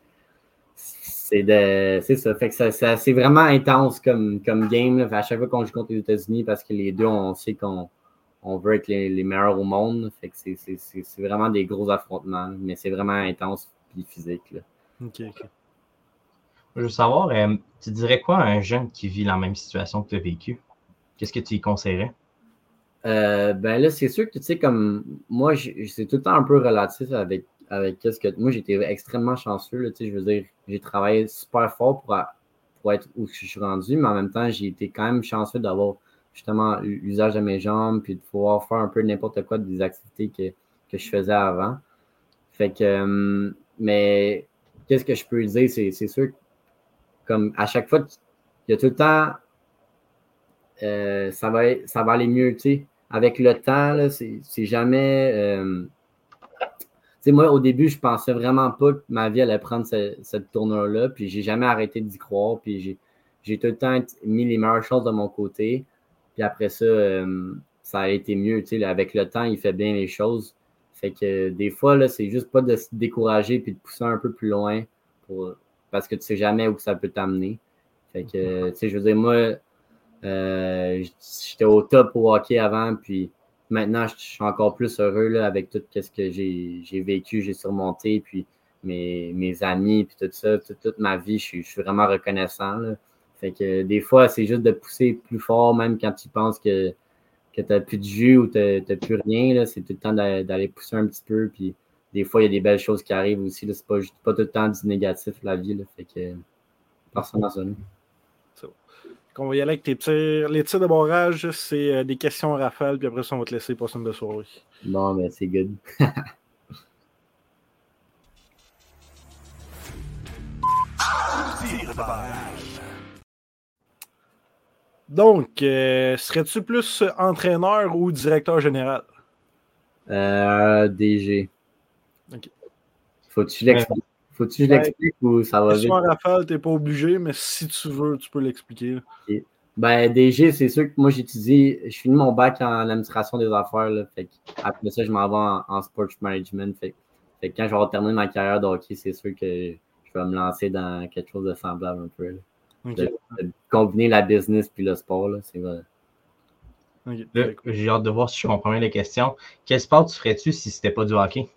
ça. Fait que c'est vraiment intense comme game. Là. À chaque fois qu'on joue contre les États-Unis, parce que les deux, on sait qu'on veut être les meilleurs au monde. Fait que c'est vraiment des gros affrontements. Mais c'est vraiment intense et physique. Là. OK. Je veux savoir, tu dirais quoi à un jeune qui vit la même situation que tu as vécu? Qu'est-ce que tu lui conseillerais? Ben là, c'est sûr que, tu sais, comme moi, c'est tout le temps un peu relatif avec ce que. Moi, j'étais extrêmement chanceux, là, tu sais, je veux dire, j'ai travaillé super fort pour être où je suis rendu, mais en même temps, j'ai été quand même chanceux d'avoir justement l'usage de mes jambes, puis de pouvoir faire un peu n'importe quoi des activités que je faisais avant. Fait que, mais qu'est-ce que je peux dire? C'est sûr que, comme à chaque fois, il y a tout le temps, ça va aller mieux, tu sais. Avec le temps, là, c'est jamais. Tu sais, moi, au début, je pensais vraiment pas que ma vie allait prendre cette tournure-là, puis j'ai jamais arrêté d'y croire, puis j'ai tout le temps mis les meilleures choses de mon côté, puis après ça, ça a été mieux, tu sais. Avec le temps, il fait bien les choses. Fait que des fois, là, c'est juste pas de se décourager puis de pousser un peu plus loin parce que tu sais jamais où ça peut t'amener. Fait que, tu sais, je veux dire, moi, j'étais au top au hockey avant, puis maintenant, je suis encore plus heureux là, avec tout ce que j'ai vécu, j'ai surmonté, puis mes amis, puis tout ça, toute ma vie, je suis vraiment reconnaissant. Là. Fait que des fois, c'est juste de pousser plus fort, même quand tu penses que tu n'as plus de jus ou tu n'as plus rien. Là, c'est tout le temps d'aller pousser un petit peu, puis des fois, il y a des belles choses qui arrivent aussi. Là, c'est pas tout le temps du négatif, la vie. Là, fait que personne n'a ça. On va y aller avec tes tirs. Les tirs de barrage, c'est des questions en rafale, puis après ça, on va te laisser passer une de soirée. Bon, ben c'est good. Donc, serais-tu plus entraîneur ou directeur général? DG. OK. Faut-tu que je l'explique ou ça va vite? Question en rafale, t'es pas obligé, mais si tu veux, tu peux l'expliquer. Okay. Ben, DG, c'est sûr que moi, je finis mon bac en administration des affaires. Là, fait que après ça, je m'en vais en sports management. Fait que quand je vais avoir terminé ma carrière de hockey, c'est sûr que je vais me lancer dans quelque chose de semblable un peu. Là. Okay. De combiner la business puis le sport, là, c'est vrai. Okay. Là, j'ai hâte de voir si je comprends bien les questions. Quel sport tu ferais-tu si c'était pas du hockey?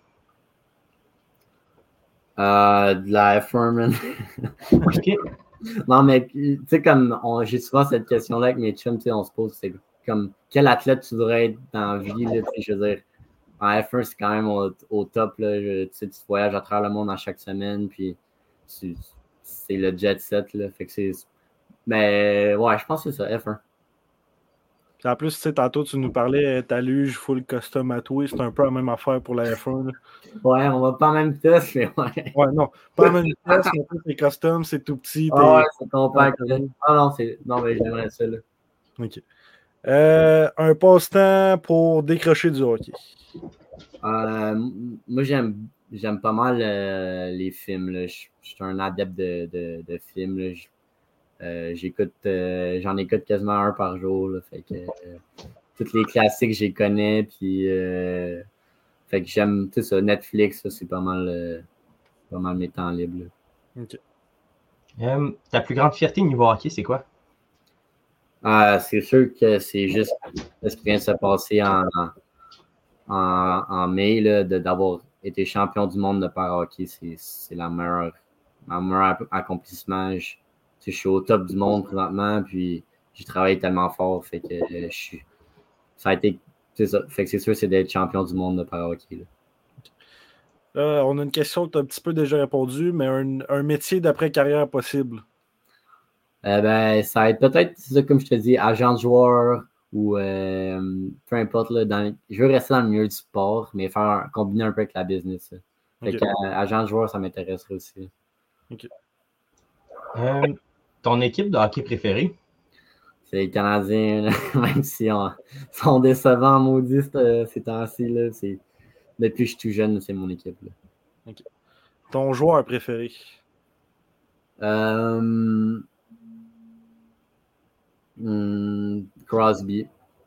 De la F1, man. OK. Non, mais tu sais, comme j'ai souvent cette question-là avec mes chums, on se pose, c'est comme quel athlète tu voudrais être dans la vie, là, je veux dire, en F1, c'est quand même au top, là, tu voyages à travers le monde à chaque semaine, puis c'est le jet set, là, fait que c'est... Mais ouais, je pense que c'est ça, F1. Puis en plus, tu sais, tantôt, tu nous parlais ta luge full custom à toi, c'est un peu la même affaire pour la F1. Là. Ouais, on va pas en même vitesse, mais ouais. Ouais, non, pas en même vitesse, mais c'est custom, c'est tout petit. Ouais, c'est compact. Ah non, mais j'aimerais ça, là. OK. Un passe-temps pour décrocher du hockey. Moi, j'aime pas mal les films. Là. Je suis un adepte de films. Là. J'en écoute quasiment un par jour. Là. Fait que tous les classiques, je les connais. Puis, fait que j'aime tout ça. Netflix, ça, c'est pas mal mes temps libres. Là. OK. Ta plus grande fierté niveau hockey, c'est quoi? C'est sûr que c'est juste ce qui vient de se passer en mai, là, d'avoir été champion du monde de para-hockey. C'est mon meilleur accomplissement. Je suis au top du monde présentement, puis j'ai travaillé tellement fort. Fait que ça a été. C'est ça. Fait que c'est sûr, c'est d'être champion du monde de para-hockey. Là, on a une question que tu as un petit peu déjà répondu, mais un métier d'après-carrière possible. Ça va être peut-être, c'est ça, comme je te dis, agent de joueur ou peu importe. Là, je veux rester dans le milieu du sport, mais combiner un peu avec la business. Fait que, agent de joueur, ça m'intéresserait aussi. Okay. Ton équipe de hockey préférée? C'est les Canadiens, même si sont décevants, maudits, ces temps-ci. Depuis que je suis tout jeune, c'est mon équipe. Là. Okay. Ton joueur préféré? Crosby.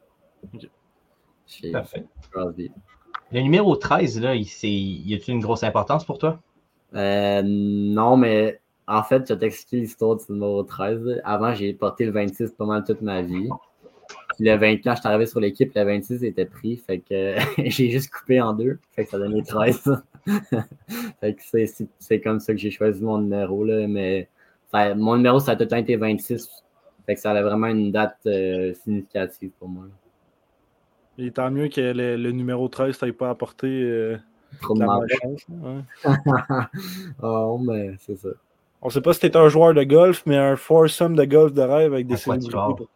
Okay. Parfait. Crosby. Le numéro 13, là, y a-t-il une grosse importance pour toi? Non, mais en fait, je vais t'expliquer l'histoire du numéro 13. Avant, j'ai porté le 26 pas mal toute ma vie. Puis le 20, quand je suis arrivé sur l'équipe, le 26 était pris. Fait que j'ai juste coupé en deux. Fait que ça donnait 13. Fait que c'est comme ça que j'ai choisi mon numéro. Là, mais mon numéro, ça a tout le temps été 26. Fait que ça a vraiment une date significative pour moi. Et tant mieux que le numéro 13 t'aille pas apporté trop de malchance. Ouais. Oh, mais c'est ça. On sait pas si t'es un joueur de golf, mais un foursome de golf de rêve avec des célébrités pour toi.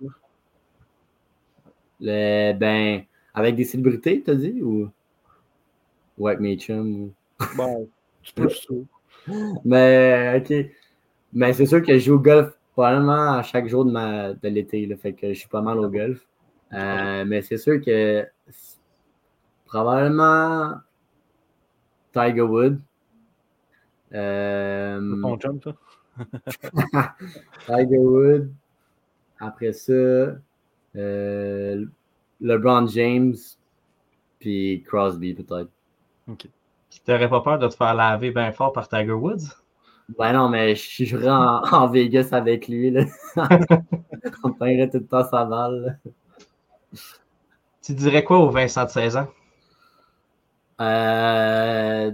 Avec des célébrités, t'as dit? Ou avec mes chums? Bon, tu peux ça. Mais, OK. Mais c'est sûr que je joue au golf probablement à chaque jour de l'été. Là, fait que je suis pas mal au golf. Mais c'est sûr que probablement Tiger Woods. Ton chum, ça? Tiger Woods. Après ça, LeBron James. Puis Crosby, peut-être. OK. Tu n'aurais pas peur de te faire laver bien fort par Tiger Woods? Ben non, mais je jouerais en Vegas avec lui. Là. On perdrait tout le temps sa balle. Là. Tu dirais quoi aux Vincent de 16 ans? À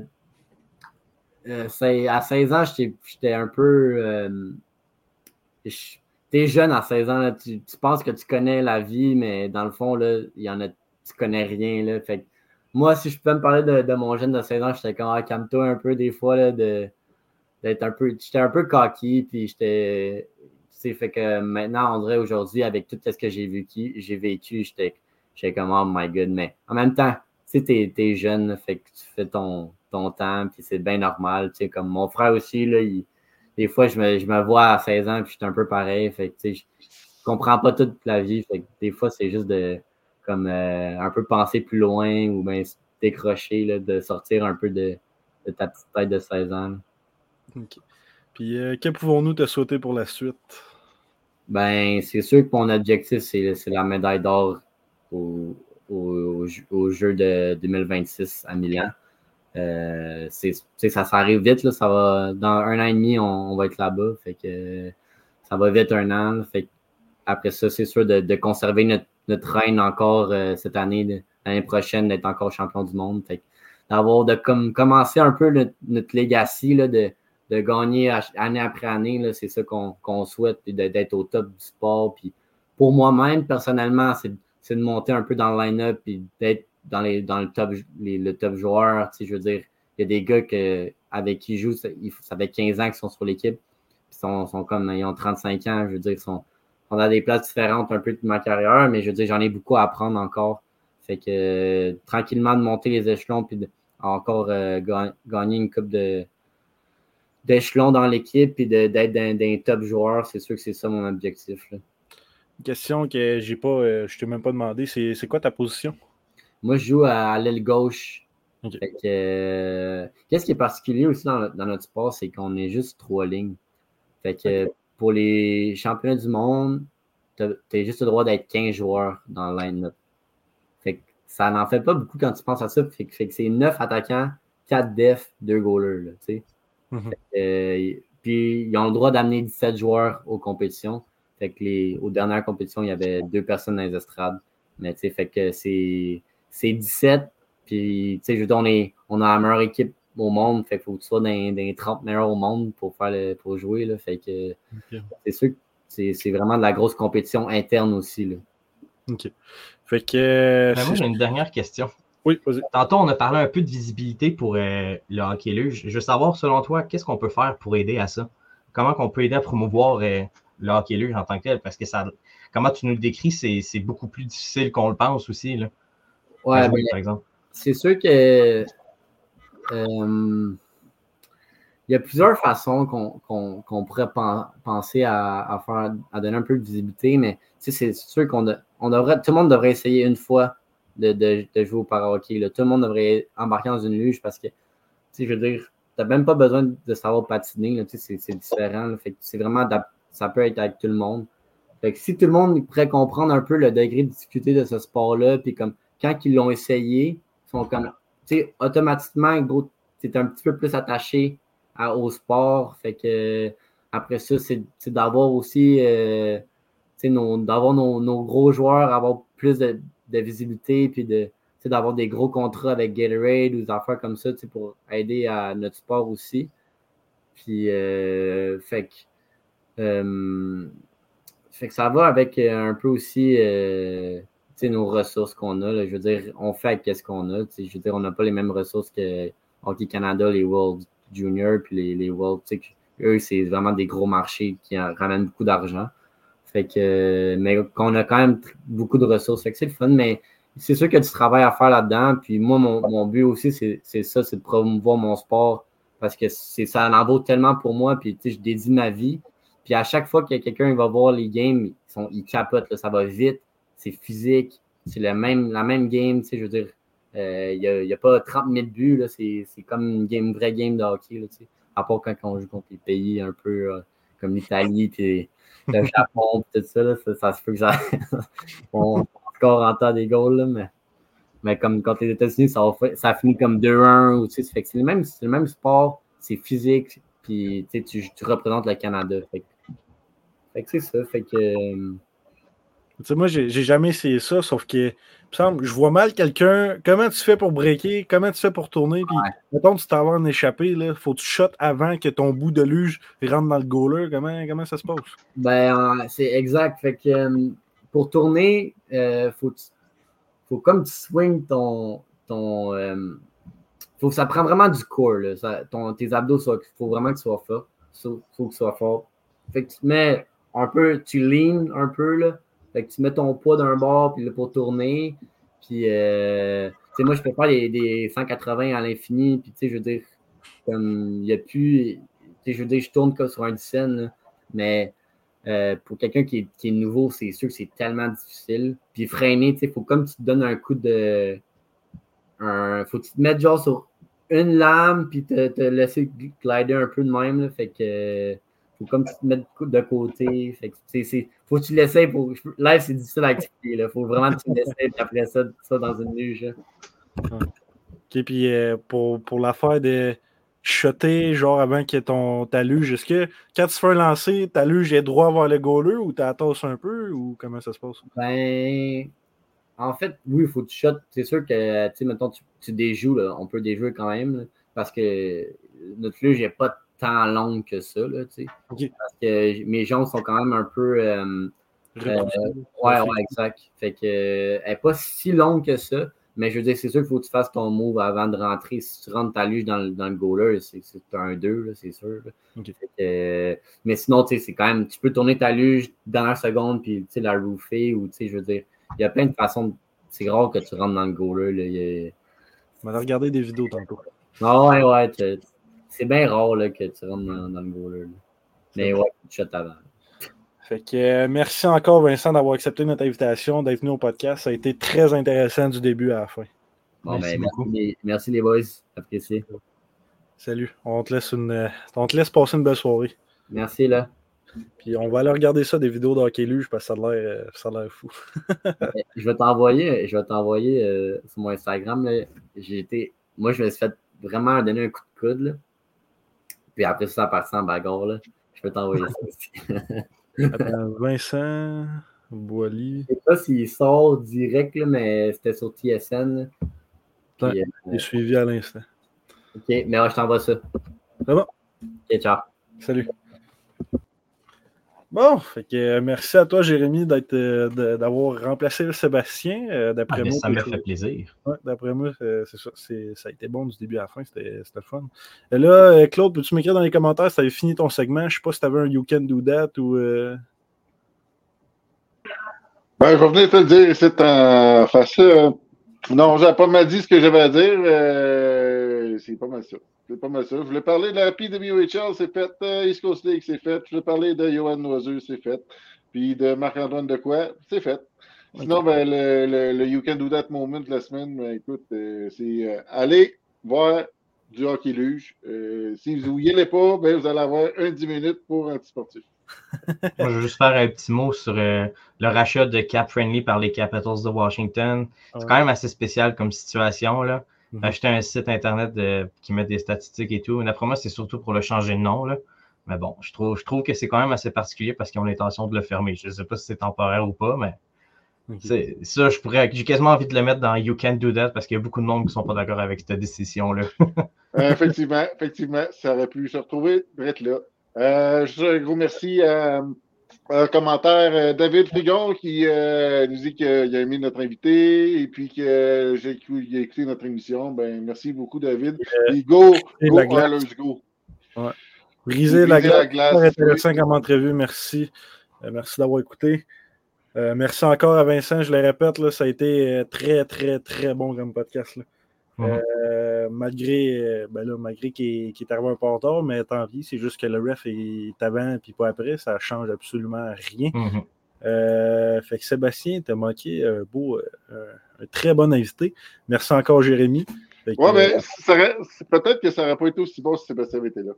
16 ans, j'étais un peu... T'es jeune à 16 ans, là, tu penses que tu connais la vie, mais dans le fond, là, tu connais rien. Là, fait que, moi, si je peux me parler de mon jeune de 16 ans, j'étais comme calme-toi un peu des fois, là, j'étais un peu cocky, puis j'étais... Fait que maintenant, on dirait aujourd'hui, avec tout ce que j'ai vécu, j'étais comme, oh my god, mais en même temps, tu sais, t'es jeune, fait que tu fais ton temps, puis c'est bien normal, tu sais, comme mon frère aussi, là, des fois, je me vois à 16 ans, puis je suis un peu pareil, fait que, tu sais, je comprends pas toute la vie, fait que des fois, c'est juste un peu penser plus loin, ou bien se décrocher, là, de sortir un peu de ta petite tête de 16 ans, là. OK. Puis, que pouvons-nous te souhaiter pour la suite? C'est sûr que mon objectif, c'est la médaille d'or au jeu de 2026 à Milan. Ça arrive vite, là, ça va, dans 1 an et demi, on va être là-bas. Fait que ça va vite 1 an. Là, fait que, après ça, c'est sûr de conserver notre reine encore cette année, l'année prochaine, d'être encore champion du monde. Fait que, commencer un peu notre legacy là, de gagner année après année, là, c'est ça qu'on souhaite, d'être au top du sport. Puis pour moi-même, personnellement, c'est de monter un peu dans le line-up et d'être dans le top joueur. Tu sais, je veux dire, il y a des gars avec qui ils jouent, ça fait 15 ans qu'ils sont sur l'équipe. Ils ont 35 ans, je veux dire, on a des places différentes un peu de ma carrière, mais je veux dire, j'en ai beaucoup à apprendre encore. Fait que tranquillement, de monter les échelons puis encore gagner une coupe d'échelon dans l'équipe et d'être d'un top joueur, c'est sûr que c'est ça mon objectif. Là. Une question que je t'ai même pas demandé, c'est quoi ta position? Moi, je joue à l'aile gauche. Okay. Fait que, qu'est-ce qui est particulier aussi dans notre sport, c'est qu'on est juste 3 lignes. Fait que pour les championnats du monde, tu as juste le droit d'être 15 joueurs dans le line-up. Fait que ça n'en fait pas beaucoup quand tu penses à ça. Fait que c'est 9 attaquants, 4 defs, 2 goalers. Là, tu sais. Puis ils ont le droit d'amener 17 joueurs aux compétitions. Fait que aux dernières compétitions, il y avait 2 personnes dans les estrades. Mais tu sais, fait que c'est 17. Puis tu sais, je veux dire, on a la meilleure équipe au monde. Fait qu'il faut que tu sois dans les 30 meilleurs au monde pour jouer. Là. Fait que c'est sûr que c'est vraiment de la grosse compétition interne aussi. Là. OK. Fait que. Moi, j'ai une dernière question. Oui, vas-y. Tantôt, on a parlé un peu de visibilité pour le hockey luge. Je veux savoir, selon toi, qu'est-ce qu'on peut faire pour aider à ça? Comment on peut aider à promouvoir le hockey luge en tant que tel? Parce que comment tu nous le décris, c'est beaucoup plus difficile qu'on le pense aussi. Là, ouais, jouer, par exemple. C'est sûr que il y a plusieurs façons qu'on pourrait penser à donner un peu de visibilité, mais c'est sûr tout le monde devrait essayer une fois de jouer au para-hockey. Tout le monde devrait embarquer dans une luge parce que, je veux dire, tu n'as même pas besoin de savoir patiner. Là, c'est différent. Là, fait que c'est vraiment, ça peut être avec tout le monde. Fait que si tout le monde pourrait comprendre un peu le degré de difficulté de ce sport-là, puis comme quand ils l'ont essayé, ils sont comme, automatiquement, gros, tu es un petit peu plus attaché au sport. Fait que après ça, c'est d'avoir aussi d'avoir nos gros joueurs, avoir plus de visibilité, puis d'avoir des gros contrats avec Gatorade ou des affaires comme ça pour aider à notre sport aussi. Puis fait que ça va avec un peu aussi nos ressources qu'on a. Là. Je veux dire, on fait avec ce qu'on a. Je veux dire, on n'a pas les mêmes ressources que Hockey Canada, les World Junior, puis les World. Eux, c'est vraiment des gros marchés qui ramènent beaucoup d'argent. Fait que, mais qu'on a quand même beaucoup de ressources. Fait que c'est le fun, mais c'est sûr qu'il y a du travail à faire là-dedans. Puis moi, mon but aussi, c'est ça, c'est de promouvoir mon sport parce que ça en vaut tellement pour moi. Puis, je dédie ma vie. Puis à chaque fois que quelqu'un va voir les games, ils capotent, là, ça va vite, c'est physique, c'est la même game, je veux dire, il n'y a pas 30 000 buts, là, c'est comme une vraie game de hockey, là, à part quand on joue contre les pays un peu comme l'Italie, puis le Japon, puis tout ça, là, ça se peut que on score en temps des goals, là, mais comme contre les États-Unis, ça finit comme 2-1, fait que c'est le même sport, c'est physique, puis tu représentes le Canada, fait que c'est ça. Fait que. Moi, j'ai jamais essayé ça, sauf que, il me semble, je vois mal quelqu'un. Comment tu fais pour breaker? Comment tu fais pour tourner? Puis, mettons, tu t'en vas en échapper, là. Faut que tu shottes avant que ton bout de luge rentre dans le goaler. Comment ça se passe? Ben, c'est exact. Fait que pour tourner, faut comme tu swings faut que ça prend vraiment du core, là. Tes abdos, faut vraiment que tu sois fort. Faut que tu sois fort. Fait que tu te mets un peu, tu lean un peu, là. Fait que tu mets ton poids d'un bord puis là, pour tourner. Puis, moi, je peux faire des 180 à l'infini. Puis, je veux dire, comme il n'y a plus. Je veux dire, je tourne comme sur un dizaine, là. Mais pour quelqu'un qui est nouveau, c'est sûr que c'est tellement difficile. Puis, freiner, il faut comme tu te donnes un coup de. Faut que tu te mettes genre sur une lame puis te laisser glider un peu de même. Là. Fait que. Faut comme tu te mettes de côté. Fait que faut que tu l'essayes. Live, c'est difficile à expliquer. Il faut vraiment que tu l'essayes et après ça dans une luge. OK, puis pour l'affaire de shotter, genre avant qu'il y ait ta luge, est-ce que quand tu fais un lancer, ta luge est droit vers le goaler ou tu tasses un peu ou comment ça se passe? Ben, en fait, oui, il faut que tu shottes. C'est sûr que, mettons, tu déjoues, là, on peut déjouer quand même là, parce que notre luge n'est pas tant longue que ça, là, okay. Parce que mes jambes sont quand même un peu... ouais, exact. Fait que elle n'est pas si longue que ça, mais je veux dire, c'est sûr qu'il faut que tu fasses ton move avant de rentrer. Si tu rentres ta luge dans le goaler, c'est un 2, là, c'est sûr. Okay. Fait que, mais sinon, c'est quand même... Tu peux tourner ta luge dans la seconde puis la roofer ou, je veux dire, il y a plein de façons. C'est rare que tu rentres dans le goaler. Là. On va regarder des vidéos tantôt. Ah ouais, c'est bien rare là, que tu rentres dans le goaler. Là. Mais ouais, tu shottes avant. Fait que merci encore, Vincent, d'avoir accepté notre invitation, d'être venu au podcast. Ça a été très intéressant du début à la fin. Bon, merci les boys. Apprécié. Salut. On te laisse passer une belle soirée. Merci, là. Puis on va aller regarder ça, des vidéos de hockey luge, parce que ça a l'air fou. Je vais t'envoyer sur mon Instagram. Là, moi, je me suis fait vraiment donner un coup de coude. Là. Puis après ça partit en bagarre, là. Je peux t'envoyer ça aussi. Attends, Vincent Boily. Je sais pas s'il sort direct, là, mais c'était sur TSN. Puis, Il est suivi à l'instant. OK, mais ouais, je t'envoie ça. C'est bon. OK, ciao. Salut. Bon, fait que merci à toi, Jérémy, d'avoir remplacé Sébastien. D'après moi, ça m'a fait plaisir. Ouais, d'après moi, c'est ça. Ça a été bon du début à la fin. C'était le fun. Et là, Claude, peux-tu m'écrire dans les commentaires si tu avais fini ton segment? Je sais pas si tu avais un You Can Do That ou. Ben, je vais venir te le dire, c'est en face. Non, j'ai pas mal dit ce que j'avais à dire. C'est pas mal ça. C'est pas mal ça. Je voulais parler de la PWHL, c'est fait. East Coast League, c'est fait. Je voulais parler de Johan Noiser, c'est fait. Puis de Marc-Antoine Dequoy, c'est fait. Sinon, ben, le You Can Do That moment de la semaine, ben, écoute, c'est aller voir du hockey luge. Si vous n'y allez pas, ben, vous allez avoir 10 minutes pour antisportif. Moi, je veux juste faire un petit mot sur le rachat de Cap Friendly par les Capitals de Washington. C'est quand même assez spécial comme situation, là. Acheter un site internet qui met des statistiques et tout. D'après moi, c'est surtout pour le changer de nom, là. Mais bon, je trouve que c'est quand même assez particulier parce qu'ils ont l'intention de le fermer. Je ne sais pas si c'est temporaire ou pas, mais c'est ça, j'ai quasiment envie de le mettre dans You Can't Do That parce qu'il y a beaucoup de monde qui ne sont pas d'accord avec cette décision-là. Effectivement, ça aurait pu se retrouver direct là. Juste un gros merci à un commentaire David Frigon qui nous dit qu'il a aimé notre invité et puis qu'il a écouté notre émission. Ben, merci beaucoup, David. Et go Oilers, go! Ouais. Briser la glace. Très intéressant comme entrevue. Merci. Merci d'avoir écouté. Merci encore à Vincent. Je le répète, là, ça a été très, très, très bon comme podcast. Là. Malgré qu'il est arrivé un peu en retard, mais tant pis, c'est juste que le ref est avant et pas après, ça change absolument rien. Fait que Sébastien, t'as manqué un très bon invité. Merci encore, Jérémy. Mais peut-être que ça n'aurait pas été aussi bon si Sébastien avait été là.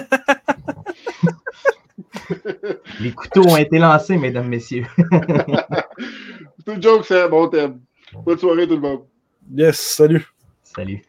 Les couteaux ont été lancés, mesdames, messieurs. C'est une joke, c'est un bon thème. Bonne soirée, tout le monde. Yes, salut. Salut.